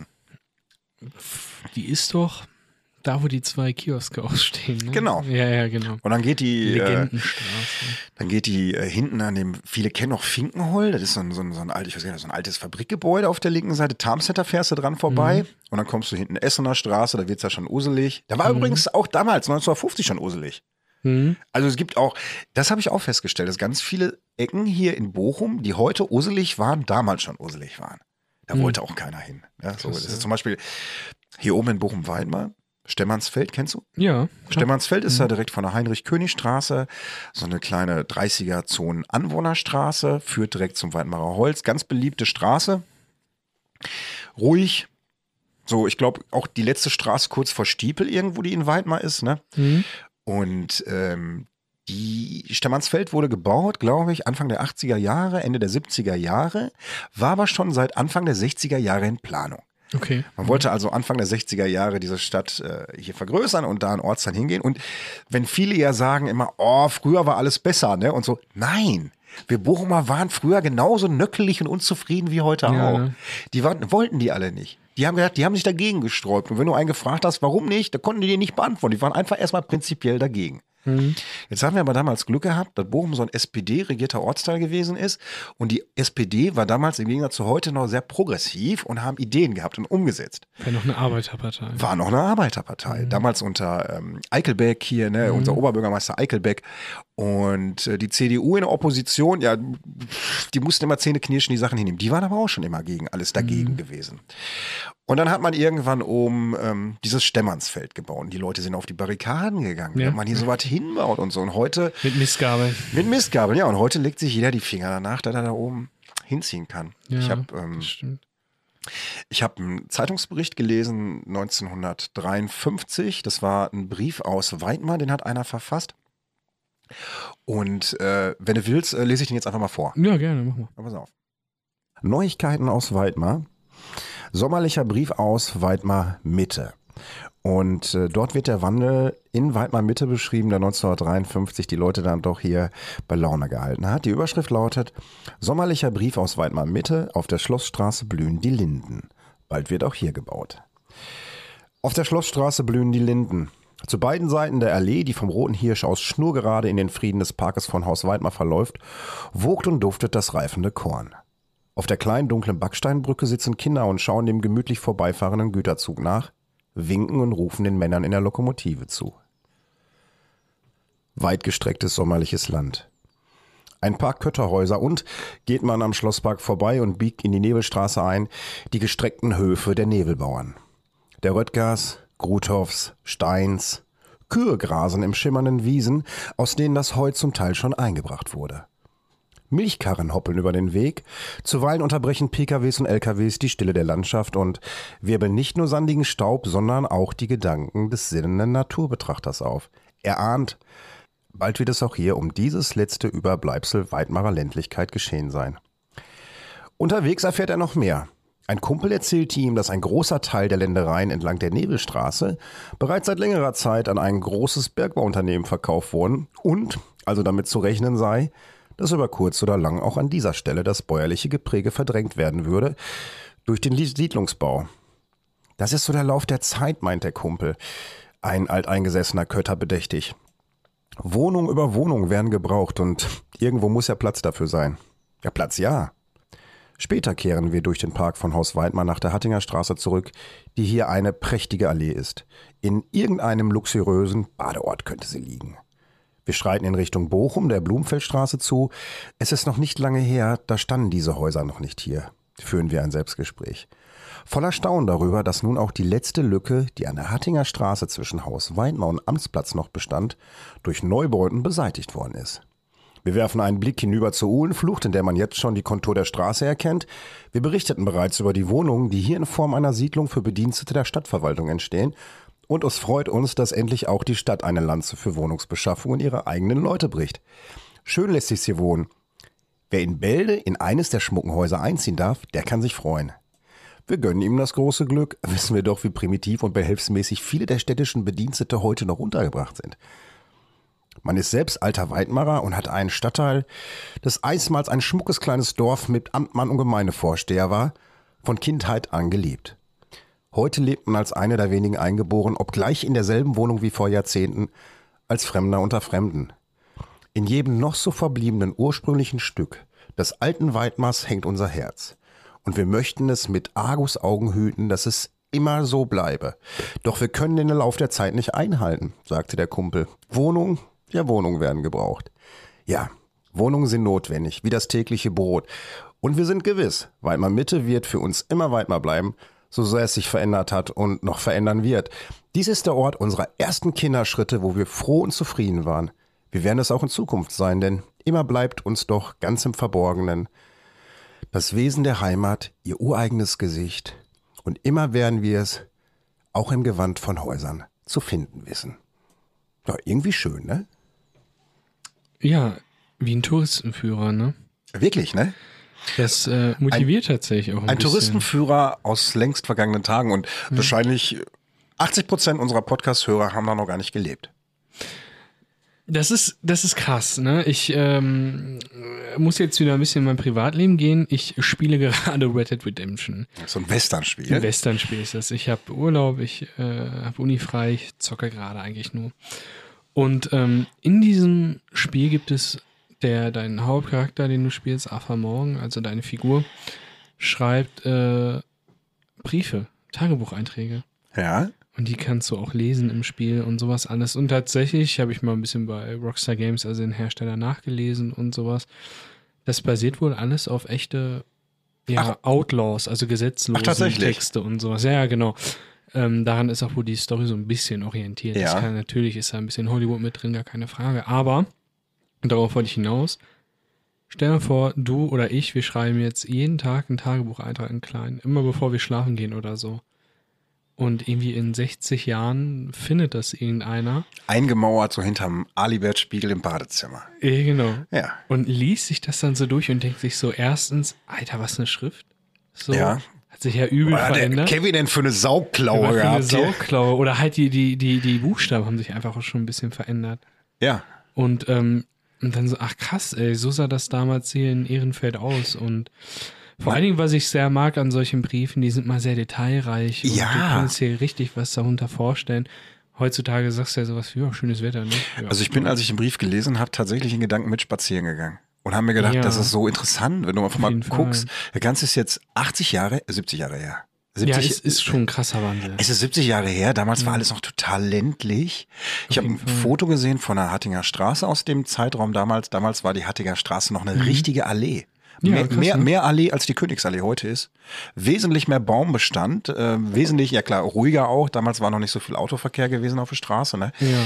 Die ist doch da, wo die zwei Kioske ausstehen, ne? Genau. Ja, ja, genau. Und dann geht die, äh, Legendenstraße. dann geht die äh, hinten an dem, viele kennen noch Finkenhol, das ist so ein, so ein, so ein, alt, ich weiß nicht, so ein altes Fabrikgebäude auf der linken Seite, Tarmsetter fährst du dran vorbei und dann kommst du hinten Essener Straße, da wird's ja schon uselig. Da war übrigens auch damals, neunzehnhundertfünfzig schon uselig. Mhm. Also es gibt auch, das habe ich auch festgestellt, dass ganz viele Ecken hier in Bochum, die heute uselig waren, damals schon uselig waren. Da wollte auch keiner hin. Ja, so, das ist zum Beispiel hier oben in Bochum-Weidmar, Stemmansfeld, kennst du? Ja. Stemmansfeld ist ja direkt von der Heinrich-König-Straße, so eine kleine dreißiger-Zonen-Anwohnerstraße, führt direkt zum Weidmarer Holz, ganz beliebte Straße, ruhig, so ich glaube auch die letzte Straße kurz vor Stiepel irgendwo, die in Weidmar ist, ne? Mhm. Und ähm, die Stemmansfeld wurde gebaut, glaube ich, Anfang der achtziger Jahre, Ende der siebziger Jahre, war aber schon seit Anfang der sechziger Jahre in Planung. Okay. Man wollte also Anfang der sechziger Jahre diese Stadt äh, hier vergrößern und da ein Ortsteil hingehen. Und wenn viele ja sagen immer, oh, früher war alles besser, ne? Und so, nein. Wir Bochumer waren früher genauso nöckelig und unzufrieden wie heute Ja, auch. ne? Die waren, wollten die alle nicht. Die haben gedacht, die haben sich dagegen gesträubt. Und wenn du einen gefragt hast, warum nicht, da konnten die dir nicht beantworten. Die waren einfach erstmal prinzipiell dagegen. Mhm. Jetzt haben wir aber damals Glück gehabt, dass Bochum so ein S P D-regierter Ortsteil gewesen ist. Und die S P D war damals im Gegensatz zu heute noch sehr progressiv und haben Ideen gehabt und umgesetzt. Wäre noch eine Arbeiterpartei. War noch eine Arbeiterpartei. Damals unter ähm, Eichelbeck hier, ne, unser Oberbürgermeister Eichelbeck. Und äh, die C D U in der Opposition, ja, die mussten immer Zähne knirschen, die Sachen hinnehmen. Die waren aber auch schon immer gegen alles dagegen gewesen. Und dann hat man irgendwann oben ähm, dieses Stemmansfeld gebaut. Und die Leute sind auf die Barrikaden gegangen, Ja. wenn man hier so was hinbaut und so. Und heute Mit Mistgabeln. mit Mistgabeln, ja. Und heute legt sich jeder die Finger danach, dass er da oben hinziehen kann. Ja, ich habe ähm, das stimmt. Ich habe einen Zeitungsbericht gelesen, neunzehnhundertdreiundfünfzig. Das war ein Brief aus Weidmar, den hat einer verfasst. Und äh, wenn du willst, äh, lese ich den jetzt einfach mal vor. Ja, gerne, mach mal. Aber pass auf. Neuigkeiten aus Weidmar. Sommerlicher Brief aus Weidmar Mitte. Und äh, dort wird der Wandel in Weidmar Mitte beschrieben, der neunzehnhundertdreiundfünfzig die Leute dann doch hier bei Laune gehalten hat. Die Überschrift lautet: Sommerlicher Brief aus Weidmar Mitte, auf der Schlossstraße blühen die Linden. Bald wird auch hier gebaut. Auf der Schlossstraße blühen die Linden. Zu beiden Seiten der Allee, die vom Roten Hirsch aus schnurgerade in den Frieden des Parkes von Haus Weidmar verläuft, wogt und duftet das reifende Korn. Auf der kleinen dunklen Backsteinbrücke sitzen Kinder und schauen dem gemütlich vorbeifahrenden Güterzug nach, winken und rufen den Männern in der Lokomotive zu. Weitgestrecktes sommerliches Land. Ein paar Kötterhäuser und, geht man am Schlosspark vorbei und biegt in die Nebelstraße ein, die gestreckten Höfe der Nebelbauern. Der Röttgers, Gruthoffs, Steins, Kühe grasen im schimmernden Wiesen, aus denen das Heu zum Teil schon eingebracht wurde. Milchkarren hoppeln über den Weg, zuweilen unterbrechen P K Ws und L K Ws die Stille der Landschaft und wirbeln nicht nur sandigen Staub, sondern auch die Gedanken des sinnenden Naturbetrachters auf. Er ahnt, bald wird es auch hier um dieses letzte Überbleibsel Weidmarer Ländlichkeit geschehen sein. Unterwegs erfährt er noch mehr. Ein Kumpel erzählte ihm, dass ein großer Teil der Ländereien entlang der Nebelstraße bereits seit längerer Zeit an ein großes Bergbauunternehmen verkauft wurden und, also damit zu rechnen sei, dass über kurz oder lang auch an dieser Stelle das bäuerliche Gepräge verdrängt werden würde durch den Siedlungsbau. Das ist so der Lauf der Zeit, meint der Kumpel, ein alteingesessener Kötter bedächtig. Wohnung über Wohnung werden gebraucht und irgendwo muss ja Platz dafür sein. Ja, Platz ja. Später kehren wir durch den Park von Haus Weidmar nach der Hattinger Straße zurück, die hier eine prächtige Allee ist. In irgendeinem luxuriösen Badeort könnte sie liegen. Wir schreiten in Richtung Bochum, der Blumenfeldstraße zu. Es ist noch nicht lange her, da standen diese Häuser noch nicht hier. Führen wir ein Selbstgespräch. Voller Staunen darüber, dass nun auch die letzte Lücke, die an der Hattinger Straße zwischen Haus Weidmar und Amtsplatz noch bestand, durch Neubauten beseitigt worden ist. Wir werfen einen Blick hinüber zur Uhlenflucht, in der man jetzt schon die Kontur der Straße erkennt. Wir berichteten bereits über die Wohnungen, die hier in Form einer Siedlung für Bedienstete der Stadtverwaltung entstehen. Und es freut uns, dass endlich auch die Stadt eine Lanze für Wohnungsbeschaffung und ihre eigenen Leute bricht. Schön lässt sich's hier wohnen. Wer in Bälde in eines der schmucken Häuser einziehen darf, der kann sich freuen. Wir gönnen ihm das große Glück, wissen wir doch, wie primitiv und behelfsmäßig viele der städtischen Bedienstete heute noch untergebracht sind. Man ist selbst alter Weidmarer und hat einen Stadtteil, das einstmals ein schmuckes kleines Dorf mit Amtmann und Gemeindevorsteher war, von Kindheit an geliebt. Heute lebt man als einer der wenigen Eingeborenen, obgleich in derselben Wohnung wie vor Jahrzehnten, als Fremder unter Fremden. In jedem noch so verbliebenen ursprünglichen Stück des alten Weidmars hängt unser Herz. Und wir möchten es mit Argusaugen hüten, dass es immer so bleibe. Doch wir können den Lauf der Zeit nicht einhalten, sagte der Kumpel. Wohnung, ja Wohnungen werden gebraucht. Ja, Wohnungen sind notwendig, wie das tägliche Brot. Und wir sind gewiss, Weidmar Mitte wird für uns immer Weidmar bleiben, so sehr es sich verändert hat und noch verändern wird. Dies ist der Ort unserer ersten Kinderschritte, wo wir froh und zufrieden waren. Wir werden es auch in Zukunft sein, denn immer bleibt uns doch ganz im Verborgenen das Wesen der Heimat, ihr ureigenes Gesicht. Und immer werden wir es auch im Gewand von Häusern zu finden wissen. Ja, irgendwie schön, ne? Ja, wie ein Touristenführer, ne? Wirklich, ne? Das äh, motiviert ein, tatsächlich auch ein, ein bisschen. Touristenführer aus längst vergangenen Tagen und hm. wahrscheinlich achtzig Prozent unserer Podcast-Hörer haben da noch gar nicht gelebt. Das ist, das ist krass, ne? Ich ähm, muss jetzt wieder ein bisschen in mein Privatleben gehen. Ich spiele gerade Red Dead Redemption. So ein Westernspiel. Ein Westernspiel ist das. Ich habe Urlaub, ich äh, habe Uni frei, ich zocke gerade eigentlich nur. Und ähm, in diesem Spiel gibt es der, dein Hauptcharakter, den du spielst, Arthur Morgan, also deine Figur, schreibt äh, Briefe, Tagebucheinträge. Ja. Und die kannst du auch lesen im Spiel und sowas alles. Und tatsächlich habe ich mal ein bisschen bei Rockstar Games, also den Hersteller, nachgelesen und sowas. Das basiert wohl alles auf echte ja, Outlaws, also gesetzlose Texte und sowas. Ja, genau. Ähm, daran ist auch wohl die Story so ein bisschen orientiert. Ja. Das kann, natürlich ist da ein bisschen Hollywood mit drin, gar keine Frage. Aber, und darauf wollte ich hinaus, Stell dir vor, du oder ich, wir schreiben jetzt jeden Tag ein Tagebucheintrag in klein, immer bevor wir schlafen gehen oder so. Und irgendwie in sechzig Jahren findet das irgendeiner. Eingemauert so hinterm Alibert-Spiegel im Badezimmer. Ja, genau. Ja. Und liest sich das dann so durch und denkt sich so, erstens, Alter, was eine Schrift. So, Ja. hat sich ja übel Was hat der verändert. Kevin denn für eine Sauklaue Was für eine gehabt? hier? Sauklaue. Oder halt die, die, die, die Buchstaben haben sich einfach auch schon ein bisschen verändert. Ja. Und, ähm, und dann so, ach krass, ey, so sah das damals hier in Ehrenfeld aus. Und vor allen Dingen, was ich sehr mag an solchen Briefen, die sind mal sehr detailreich. Und Ja. du kannst dir richtig was darunter vorstellen. Heutzutage sagst du ja sowas wie, ja, schönes Wetter, ne? Ja. Also ich bin, als ich den Brief gelesen habe, tatsächlich in Gedanken mit spazieren gegangen. Und haben mir gedacht, Ja. das ist so interessant, wenn du einfach mal jeden guckst. Fall. Der Ganze ist jetzt achtzig Jahre, siebzig Jahre her. ja, siebzig, es ist schon ein krasser Wandel. Es ist siebzig Jahre her, damals war alles noch total ländlich. Ich habe ein jeden Fall. Foto gesehen von der Hattinger Straße aus dem Zeitraum damals. Damals war die Hattinger Straße noch eine richtige Allee. Ja, mehr, krass, mehr, ne? mehr Allee als die Königsallee heute ist. Wesentlich mehr Baumbestand, äh, wesentlich, ja klar, ruhiger auch. Damals war noch nicht so viel Autoverkehr gewesen auf der Straße. Ne? Ja.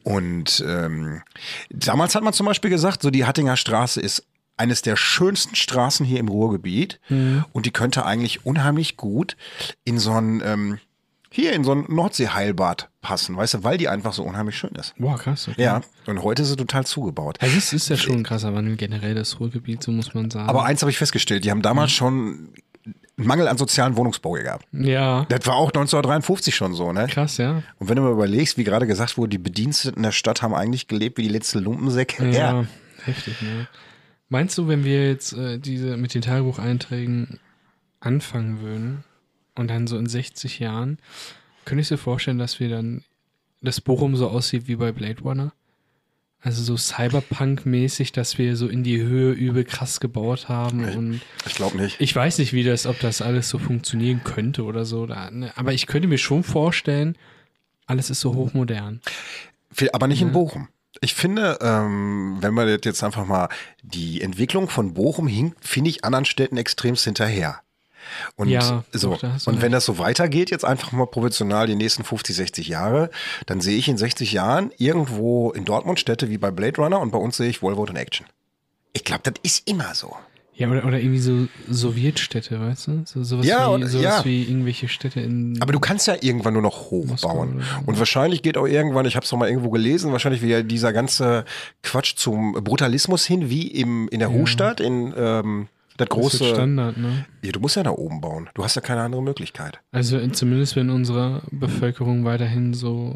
Und ähm, damals hat man zum Beispiel gesagt, so die Hattinger Straße ist eines der schönsten Straßen hier im Ruhrgebiet Mhm. und die könnte eigentlich unheimlich gut in so ein ähm, hier in so ein Nordseeheilbad passen, weißt du, weil die einfach so unheimlich schön ist. Boah, krass. Okay. Ja, und heute ist sie total zugebaut. Also es ist ja schon ein krasser Wandel generell, das Ruhrgebiet, so muss man sagen. Aber eins habe ich festgestellt, die haben damals schon einen Mangel an sozialen Wohnungsbau gehabt. ja, Das war auch neunzehnhundertdreiundfünfzig schon so, ne? krass, ja. Und wenn du mal überlegst, wie gerade gesagt wurde, die Bediensteten der Stadt haben eigentlich gelebt wie die letzte Lumpensäcke. Ja, Ja. heftig, ne? Meinst du, wenn wir jetzt äh, diese mit den Tagebucheinträgen anfangen würden und dann so in sechzig Jahren, könnte ich dir vorstellen, dass wir dann das Bochum so aussieht wie bei Blade Runner? Also so Cyberpunk-mäßig, dass wir so in die Höhe übel krass gebaut haben und Ich glaube nicht. ich weiß nicht, wie das, ob das alles so funktionieren könnte oder so, da, ne? Aber ich könnte mir schon vorstellen, alles ist so hochmodern. Viel- Aber nicht in Bochum. Ich finde, ähm, wenn man jetzt einfach mal die Entwicklung von Bochum hinkt, finde ich anderen Städten extremst hinterher. Und, Ja, so, doch, da hast du und wenn recht. das so weitergeht, jetzt einfach mal proportional die nächsten fünfzig, sechzig Jahre, dann sehe ich in sechzig Jahren irgendwo in Dortmund Städte wie bei Blade Runner und bei uns sehe ich Volvo in Action. Ich glaube, das ist immer so. Ja, oder, oder irgendwie so Sowjetstädte, weißt du? So, sowas, Ja, wie, oder- sowas ja. wie irgendwelche Städte in. Aber du kannst ja irgendwann nur noch hochbauen. oder so. Und wahrscheinlich geht auch irgendwann, ich habe es noch mal irgendwo gelesen, wahrscheinlich wieder dieser ganze Quatsch zum Brutalismus hin, wie im, in der Ja. Ruhestadt, in ähm, das das wird große. Standard, ne? Ja, du musst ja nach oben bauen. Du hast ja keine andere Möglichkeit. Also in- zumindest wenn unsere Bevölkerung weiterhin so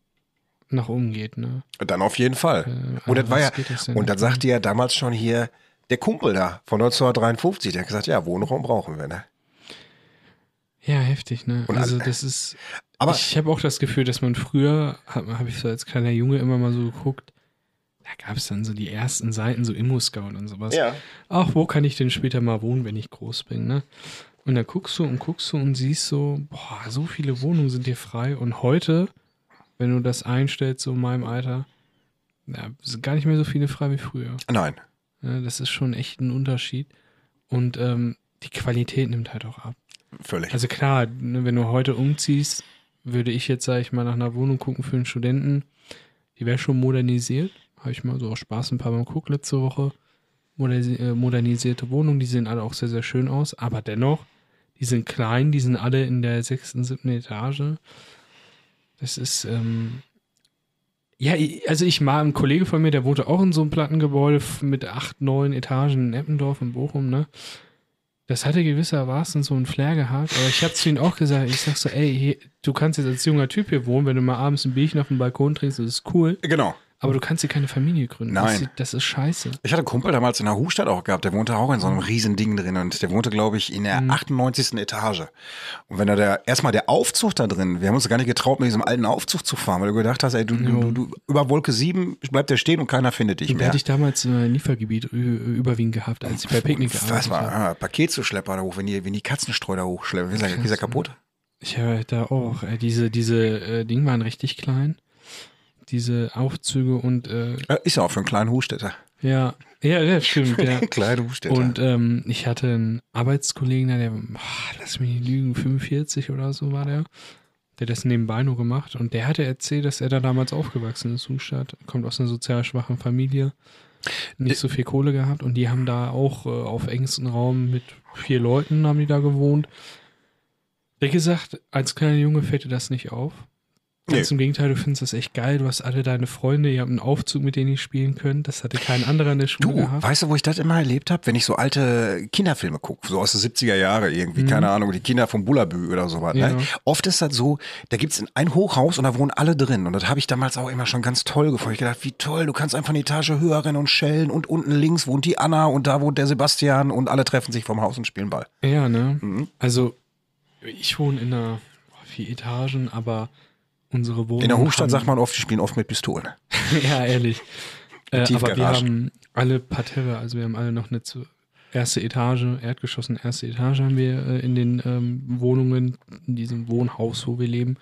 nach oben geht, ne? Dann auf jeden Fall. Äh, und das war ja, anders geht das ja und nicht, das sagte ja damals schon hier der Kumpel da von neunzehnhundertdreiundfünfzig, der hat gesagt, ja, Wohnraum brauchen wir, ne? Ja, heftig, ne? Und also alle- das ist. Aber- ich habe auch das Gefühl, dass man früher, habe hab ich so als kleiner Junge immer mal so geguckt, da gab es dann so die ersten Seiten, so Immo-Scout und sowas. Ja. Ach, wo kann ich denn später mal wohnen, wenn ich groß bin, ne? Und dann guckst du und guckst du und siehst so, boah, so viele Wohnungen sind hier frei. Und heute, wenn du das einstellst, so in meinem Alter, ja, sind gar nicht mehr so viele frei wie früher. Nein. Ja, das ist schon echt ein Unterschied. Und ähm, die Qualität nimmt halt auch ab. Völlig. Also klar, ne, wenn du heute umziehst, würde ich jetzt, sag ich mal, nach einer Wohnung gucken für einen Studenten. Die wäre schon modernisiert. Habe ich mal so aus Spaß ein paar Mal geguckt letzte Woche. Moderni- äh, modernisierte Wohnungen, die sehen alle auch sehr, sehr schön aus. Aber dennoch, die sind klein, die sind alle in der sechsten, siebten Etage. Das ist, ähm, ja, ich- also ich mal, ein Kollege von mir, der wohnte auch in so einem Plattengebäude f- mit acht, neun Etagen in Eppendorf in Bochum, ne? Das hatte gewissermaßen so einen Flair gehabt, aber ich habe zu ihm auch gesagt, ich sag so, ey, hier, du kannst jetzt als junger Typ hier wohnen, wenn du mal abends ein Bierchen auf dem Balkon trinkst, das ist cool, Genau. aber du kannst hier keine Familie gründen. Nein. Das, das ist scheiße. Ich hatte einen Kumpel damals in der Hustadt auch gehabt, der wohnte auch in so einem riesen Ding drin und der wohnte, glaube ich, in der achtundneunzigsten Etage. Und wenn er der, erstmal der Aufzug da drin, wir haben uns gar nicht getraut, mit diesem alten Aufzug zu fahren, weil du gedacht hast, ey, du, du, du, du über Wolke sieben bleibt der stehen und keiner findet dich Den mehr. hatte ich damals in meinem Liefergebiet ü- überwiegend gehabt, als ich bei Picknick Was gearbeitet war, habe. ah, Paketzuschlepper da hoch, wenn die, wenn die Katzenstreu da hochschleppen, ist er, ist er kaputt? Ich habe da auch, äh, diese, diese äh, Dinge waren richtig klein. Diese Aufzüge und äh, Äh, Ist ja auch für einen kleinen Hustädter. ja, ja, ja, stimmt, ja. Kleine Hustädter. Und ähm, ich hatte einen Arbeitskollegen, der, boah, lass mich nicht lügen, fünfundvierzig oder so war der. Der hat das nebenbei nur gemacht und der hatte erzählt, dass er da damals aufgewachsen ist, Hustadt, kommt aus einer sozial schwachen Familie. nicht so viel Kohle gehabt und die haben da auch äh, auf engstem Raum mit vier Leuten haben die da gewohnt. Wie gesagt, als kleiner Junge fällt dir das nicht auf. Ganz Nee. im Gegenteil, du findest das echt geil. Du hast alle deine Freunde, ihr habt einen Aufzug, mit dem ihr spielen könnt. Das hatte kein anderer in der Schule Du, gehabt. weißt du, wo ich das immer erlebt habe? Wenn ich so alte Kinderfilme gucke, so aus den siebziger Jahre irgendwie, keine Ahnung, die Kinder vom Bullabü oder sowas. Ja. Ne? Oft ist das so, da gibt's ein Hochhaus und da wohnen alle drin. Und das habe ich damals auch immer schon ganz toll gefunden. Ich gedacht, wie toll, du kannst einfach eine Etage höher rennen und schellen und unten links wohnt die Anna und da wohnt der Sebastian und alle treffen sich vom Haus und spielen Ball. Ja, ne? Mhm. Also, ich wohne in einer oh, vier Etagen, aber unsere Wohnung. In der Hochstadt haben, sagt man oft, die spielen oft mit Pistolen. Ja, ehrlich. Äh, aber wir Tiefgarage. haben alle Parterre, also wir haben alle noch eine zu, erste Etage, Erdgeschoss und erste Etage haben wir äh, in den ähm, Wohnungen, in diesem Wohnhaus, wo wir leben.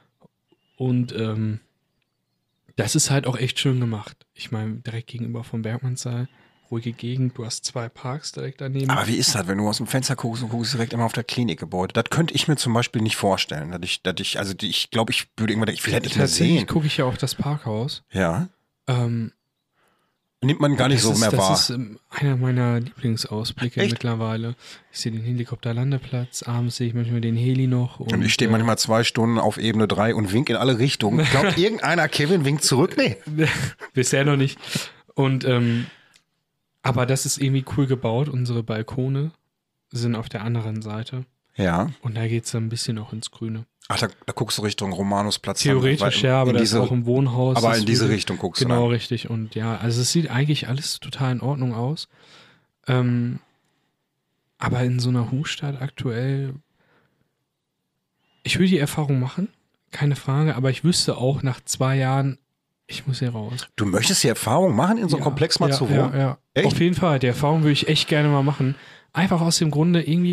Und ähm, das ist halt auch echt schön gemacht. Ich meine, direkt gegenüber vom Bergmannssaal, ruhige Gegend, du hast zwei Parks direkt daneben. Aber wie ist das, wenn du aus dem Fenster guckst und guckst direkt immer auf der Klinikgebäude? Das könnte ich mir zum Beispiel nicht vorstellen. Dass ich, dass ich, also die- ich glaube, ich würde irgendwann, ich will das nicht mehr Tatsächlich sehen. gucke ich ja auch das Parkhaus. Ja. Ähm, Nimmt man gar nicht das so ist, mehr das wahr. ist ähm, einer meiner Lieblingsausblicke Echt? mittlerweile. Ich sehe den Helikopterlandeplatz, abends sehe ich manchmal den Heli noch. Und, Und ich stehe äh, manchmal zwei Stunden auf Ebene drei und wink in alle Richtungen. Glaubt irgendeiner, Kevin winkt zurück? Nee. Bisher noch nicht. Und ähm, aber das ist irgendwie cool gebaut. Unsere Balkone sind auf der anderen Seite. Ja. Und da geht es dann ein bisschen auch ins Grüne. Ach, da, da guckst du Richtung Romanusplatz. Theoretisch ja, aber in das diese, ist auch im Wohnhaus. aber das in diese würde- Richtung guckst Genau, du richtig. Und ja, also es sieht eigentlich alles total in Ordnung aus. Ähm, aber in so einer Hochstadt aktuell, ich will die Erfahrung machen, keine Frage, aber ich wüsste auch nach zwei Jahren, ich muss hier raus. dann. Du möchtest die Erfahrung machen, in so einem Ja, Komplex mal ja, zu wohnen? Ja, ja. Echt? Auf jeden Fall, die Erfahrung würde ich echt gerne mal machen. Einfach aus dem Grunde irgendwie,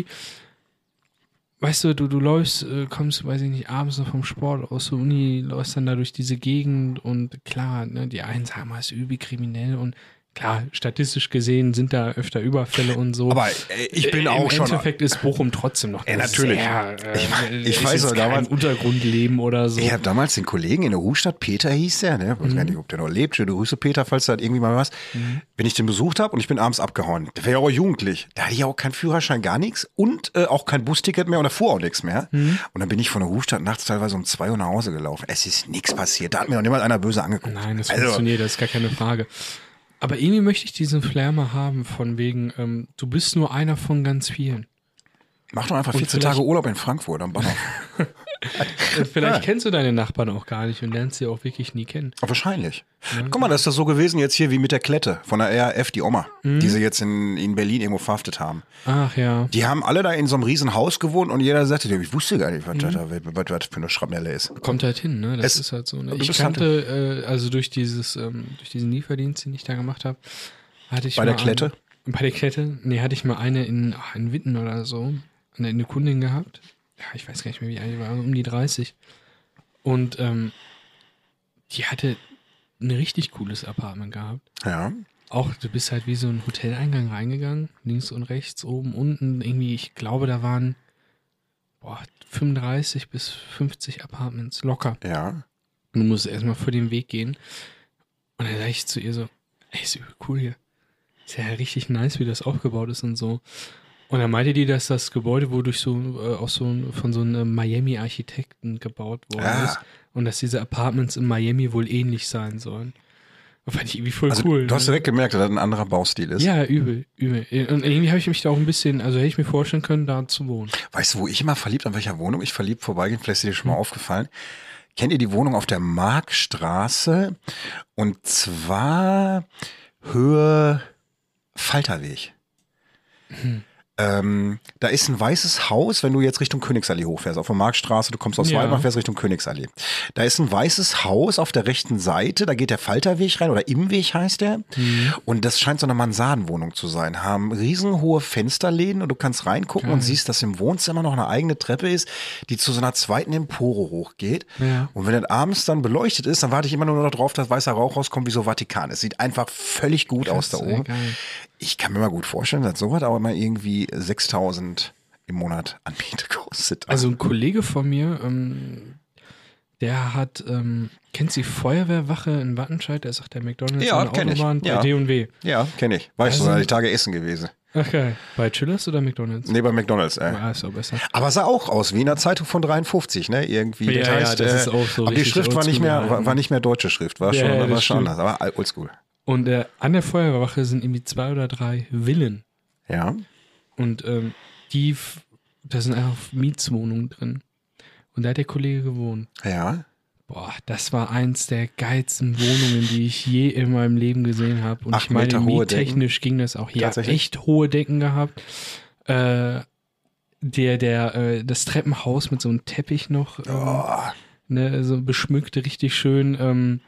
weißt du, du, du läufst, äh, kommst, weiß ich nicht, abends noch vom Sport aus der Uni, läufst dann da durch diese Gegend und klar, ne, die einen sagen mal, es ist übel kriminell und klar, statistisch gesehen sind da öfter Überfälle und so. Aber äh, ich bin Äh, auch Im schon. Endeffekt ist Bochum trotzdem noch Ja, eine natürlich. Sehr, äh, Ich mein- ich ist weiß jetzt auch, kein damals- Untergrundleben oder so. Ich habe damals den Kollegen in der Hochstadt, Peter hieß der, ne? Ich weiß gar nicht, ob der noch lebt. Schöne Grüße, Peter, falls du halt irgendwie mal was. Wenn ich den besucht habe und ich bin abends abgehauen, der wäre ja auch jugendlich. Da hatte ich auch keinen Führerschein, gar nichts und äh, auch kein Busticket mehr und da fuhr auch nichts mehr. Und dann bin ich von der Hochstadt nachts teilweise um zwei Uhr nach Hause gelaufen. Es ist nichts passiert. Da hat mir noch niemand einer böse angeguckt. Nein, das also, funktioniert, das ist gar keine Frage. Aber irgendwie möchte ich diesen Flair mal haben, von wegen, ähm, du bist nur einer von ganz vielen. Mach doch einfach Und vierzehn vielleicht- Tage Urlaub in Frankfurt am Bahnhof. Äh, Vielleicht kennst du deine Nachbarn auch gar nicht und lernst sie auch wirklich nie kennen. Aber wahrscheinlich. Guck mal, das ist das so gewesen jetzt hier wie mit der Klette von der R A F, die Oma, die sie jetzt in, in Berlin irgendwo verhaftet haben. Ach ja. Die haben alle da in so einem riesen Haus gewohnt und jeder sagte, ich wusste gar nicht, was, das, was, was für eine Schrapnelle ist. Kommt halt hin, ne? Das Es- ist halt so. Ne? du Ich bist halt- kannte, äh, also durch dieses, ähm, durch diesen Lieferdienst, den ich da gemacht habe, hatte ich Bei mal der Klette? Eine, bei der Klette? Nee, hatte ich mal eine in, ach, in Witten oder so, eine, eine Kundin gehabt. Ja, ich weiß gar nicht mehr, wie alt die war, um die dreißig. Und ähm, die hatte ein richtig cooles Apartment gehabt. Ja. Auch, du bist halt wie so ein Hoteleingang reingegangen, links und rechts, oben, unten, irgendwie, ich glaube, da waren boah, fünfunddreißig bis fünfzig Apartments, locker. Ja. Und du musst erstmal vor den Weg gehen. Und dann sag ich zu ihr so, ey, ist übel cool hier. Ist ja richtig nice, wie das aufgebaut ist und so. Und dann meinte die, dass das Gebäude wohl durch so, äh, auch so von so einem Miami-Architekten gebaut worden Ah. ist. Und dass diese Apartments in Miami wohl ähnlich sein sollen. Und fand ich irgendwie voll Also cool. du hast ne? direkt gemerkt, dass das ein anderer Baustil ist. Ja, übel, übel. Und irgendwie habe ich mich da auch ein bisschen, also hätte ich mir vorstellen können, da zu wohnen. Weißt du, wo ich immer verliebt, an welcher Wohnung ich verliebt vorbeigehen, vielleicht ist dir schon mal Hm. aufgefallen. Kennt ihr die Wohnung auf der Markstraße? Und zwar Höhe Falterweg. Hm. Ähm, da ist ein weißes Haus, wenn du jetzt Richtung Königsallee hochfährst, auf der Marktstraße, du kommst aus Ja. Weidmar, fährst Richtung Königsallee. Da ist ein weißes Haus auf der rechten Seite, da geht der Falterweg rein, oder Imweg heißt der. Mhm. Und das scheint so eine Mansardenwohnung zu sein. Haben riesenhohe Fensterläden und du kannst reingucken Geil. und siehst, dass im Wohnzimmer noch eine eigene Treppe ist, die zu so einer zweiten Empore hochgeht. Ja. Und wenn das abends dann beleuchtet ist, dann warte ich immer nur noch darauf, dass weißer Rauch rauskommt wie so Vatikan. Es sieht einfach völlig gut aus da Krass, ey, oben. geil. Ich kann mir mal gut vorstellen, dass sowas aber mal irgendwie sechstausend im Monat an Miete kostet. Also ein Kollege von mir, ähm, der hat, ähm, kennst du die Feuerwehrwache in Wattenscheid? Da ist auch der McDonalds Ja, an der kenn ich. Autobahn bei Ja. D und W. Ja, kenne ich. War ich Also- sogar die Tage essen gewesen. Ach geil. Bei Chillers oder McDonalds? Nee, bei McDonalds, ey. Ah, ist auch besser. Aber sah auch aus wie in der Zeitung von dreiundfünfzig, ne? Irgendwie. Ja, das ja, heißt, das äh, ist auch so aber die richtig Schrift war nicht oldschool mehr, war, gehalten. war nicht mehr deutsche Schrift, war Ja, schon, ja, war das schon stimmt. anders, aber oldschool. Und äh, an der Feuerwehrwache sind irgendwie zwei oder drei Villen. Ja. Und ähm, die, f- da sind einfach Mietswohnungen drin. Und da hat der Kollege gewohnt. Ja. Boah, das war eins der geilsten Wohnungen, die ich je in meinem Leben gesehen habe. Und Acht ich meine, Meter hohe miettechnisch ging das auch. Ja, Tatsächlich? echt hohe Decken gehabt. Äh, der, der, äh, das Treppenhaus mit so einem Teppich noch, ähm, Oh, ne, so beschmückt, richtig schön, ähm,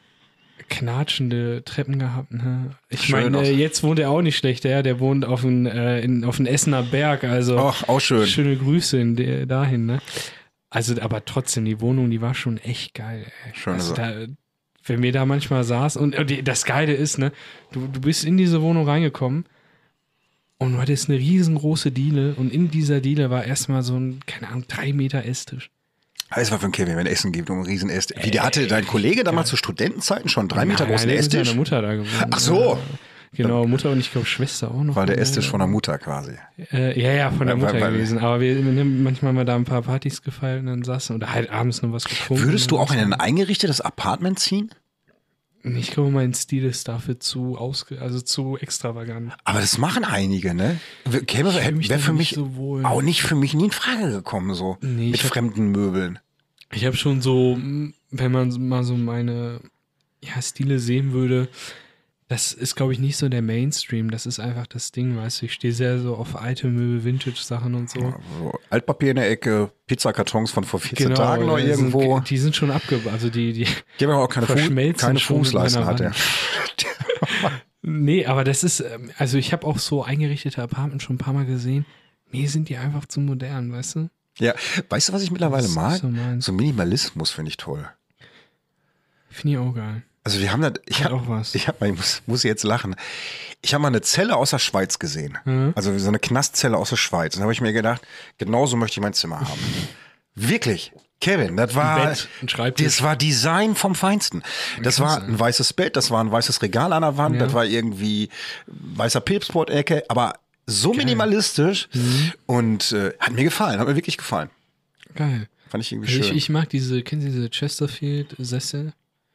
knatschende Treppen gehabt. Ne? Ich Schön meine, aus. äh, jetzt wohnt er auch nicht schlecht, ja, der wohnt auf dem äh, in- auf dem Essener Berg, also Ach, auch schön. schöne Grüße in der, dahin, ne? Also, aber trotzdem, die Wohnung, die war schon echt geil, ey. Schöne also Sache. da, wenn wir da manchmal saßen und, und die, das Geile ist, ne, du, du bist in diese Wohnung reingekommen und du hattest eine riesengroße Diele und in dieser Diele war erstmal so ein, keine Ahnung, drei Meter Esstisch. Das war für ein Kevin, wenn Essen gibt, um einen riesen Esstisch. Wie, der hatte dein Kollege damals zu Studentenzeiten schon drei Meter Nein, großen der ist mit Esstisch? seiner Mutter da gewohnt. Ach so. Ja, genau, Mutter und ich glaube Schwester auch noch. War der dabei. Esstisch von der Mutter quasi. Äh, ja, ja, von der Weil- Mutter weil- gewesen. Aber wir, wir haben manchmal mal da ein paar Partys gefeiert und dann saßen oder halt abends noch was getrunken. Würdest du und auch in dann- ein eingerichtetes Apartment ziehen? Ich glaube, mein Stil ist dafür zu ausge, also zu extravagant. Aber das machen einige, ne? Käme, fühl mich wäre da für nicht mich so wohl. auch nicht für mich nie in Frage gekommen, so Nee, mit ich hab- fremden Möbeln. Ich habe schon so, mh, wenn man mal so meine ja, Stile sehen würde, das ist, glaube ich, nicht so der Mainstream. Das ist einfach das Ding, weißt du. Ich stehe sehr so auf alte Möbel, Vintage-Sachen und so. So, Altpapier in der Ecke, Pizzakartons von vor vierzehn Genau, Tagen noch die sind- irgendwo. Die sind schon abgebaut. Also die, die Die haben aber auch keine, Fu verschmelzen keine schon mit Fußleisten, meiner hat er. Wand. Nee, aber das ist, ähm, also ich habe auch so eingerichtete Apartments schon ein paar Mal gesehen. Mir sind die einfach zu modern, weißt du? Ja, weißt du, was ich mittlerweile Das ist mag? so meins. So Minimalismus finde ich toll. Finde ich auch geil. Also wir haben da, ich Hat habe auch was. ich hab mal, ich muss, muss jetzt lachen. Ich habe mal eine Zelle aus der Schweiz gesehen. Mhm. Also so eine Knastzelle aus der Schweiz. Und da habe ich mir gedacht, genauso möchte ich mein Zimmer haben. Wirklich. Kevin, das war, Bett, ein Schreibtisch. das war Design vom Feinsten. Das Krass, war ein weißes Bett, das war ein weißes Regal an der Wand, Ja. das war irgendwie weißer Pipsport-Ecke, aber so minimalistisch und äh, hat mir gefallen, hat mir wirklich gefallen. Geil. Fand ich irgendwie Also schön. ich, ich mag diese, kennen Sie diese Chesterfield-Sessel?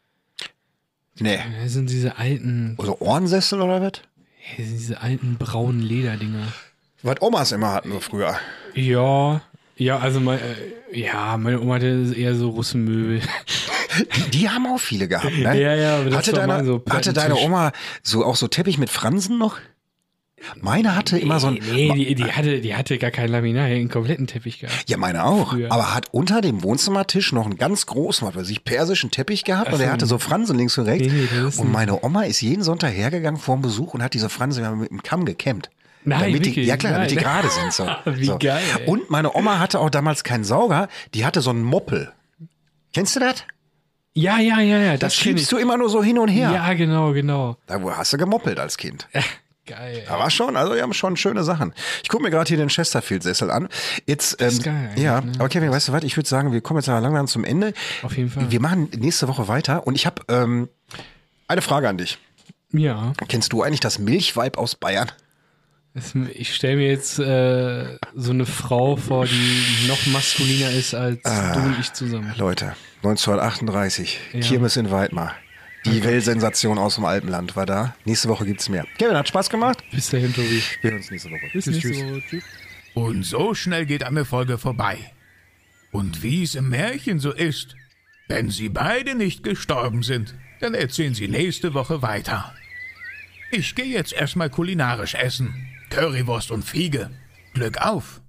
nee. Ja, das sind diese alten, Also Ohrensessel oder was? das sind diese alten braunen Lederdinger. Was Omas immer hatten so früher. Ja, ja, also mein, äh, ja, meine Oma hatte eher so Russenmöbel. Die haben auch viele gehabt, ne? Ja, ja, aber das hatte war deine, mal so hatte deine Plattentisch. Oma so auch so Teppich mit Fransen noch? Meine hatte immer so ein. Nee, die, die, hatte, die hatte gar kein Laminat, die hat einen kompletten Teppich gehabt. Ja, meine auch. Früher. Aber hat unter dem Wohnzimmertisch noch einen ganz großen, was weiß ich, persischen Teppich gehabt und so. der hatte so Fransen links und rechts. Nee, nee, das ist und ein- meine Oma ist jeden Sonntag hergegangen vor dem Besuch und hat diese Fransen immer mit dem Kamm gekämmt. Nein, damit die, wirklich? ja klar, damit die Nein. gerade sind. So. Wie so. geil, ey. Und meine Oma hatte auch damals keinen Sauger, die hatte so einen Moppel. Kennst du das? Ja, ja, ja, ja, Das das kenn schiebst du immer nur so hin und her. Ja, genau, genau. Da wo hast du gemoppelt als Kind. Geil. ey. Aber schon, also wir haben schon schöne Sachen. Ich gucke mir gerade hier den Chesterfield-Sessel an. Jetzt, ähm, ist geil eigentlich, ja, ne? aber Kevin, weißt du was? Ich würde sagen, wir kommen jetzt aber langsam zum Ende. Auf jeden Fall. Wir machen nächste Woche weiter und ich habe ähm, eine Frage an dich. Ja, Kennst du eigentlich das Milchweib aus Bayern? es, ich stelle mir jetzt äh, so eine Frau vor, die noch maskuliner ist als Ah. du und ich zusammen. Leute, neunzehnhundertachtunddreißig, Ja. Kirmes in Weidmar. Die Weltsensation aus dem Alpenland war da. Nächste Woche gibt's mehr. Kevin, hat Spaß gemacht? Bis dahin, Tobi. Wir hören uns nächste Woche. Bis nächste Woche. Tschüss. Und so schnell geht eine Folge vorbei. Und wie es im Märchen so ist, wenn sie beide nicht gestorben sind, dann erzählen sie nächste Woche weiter. Ich gehe jetzt erstmal kulinarisch essen. Currywurst und Fiege. Glück auf!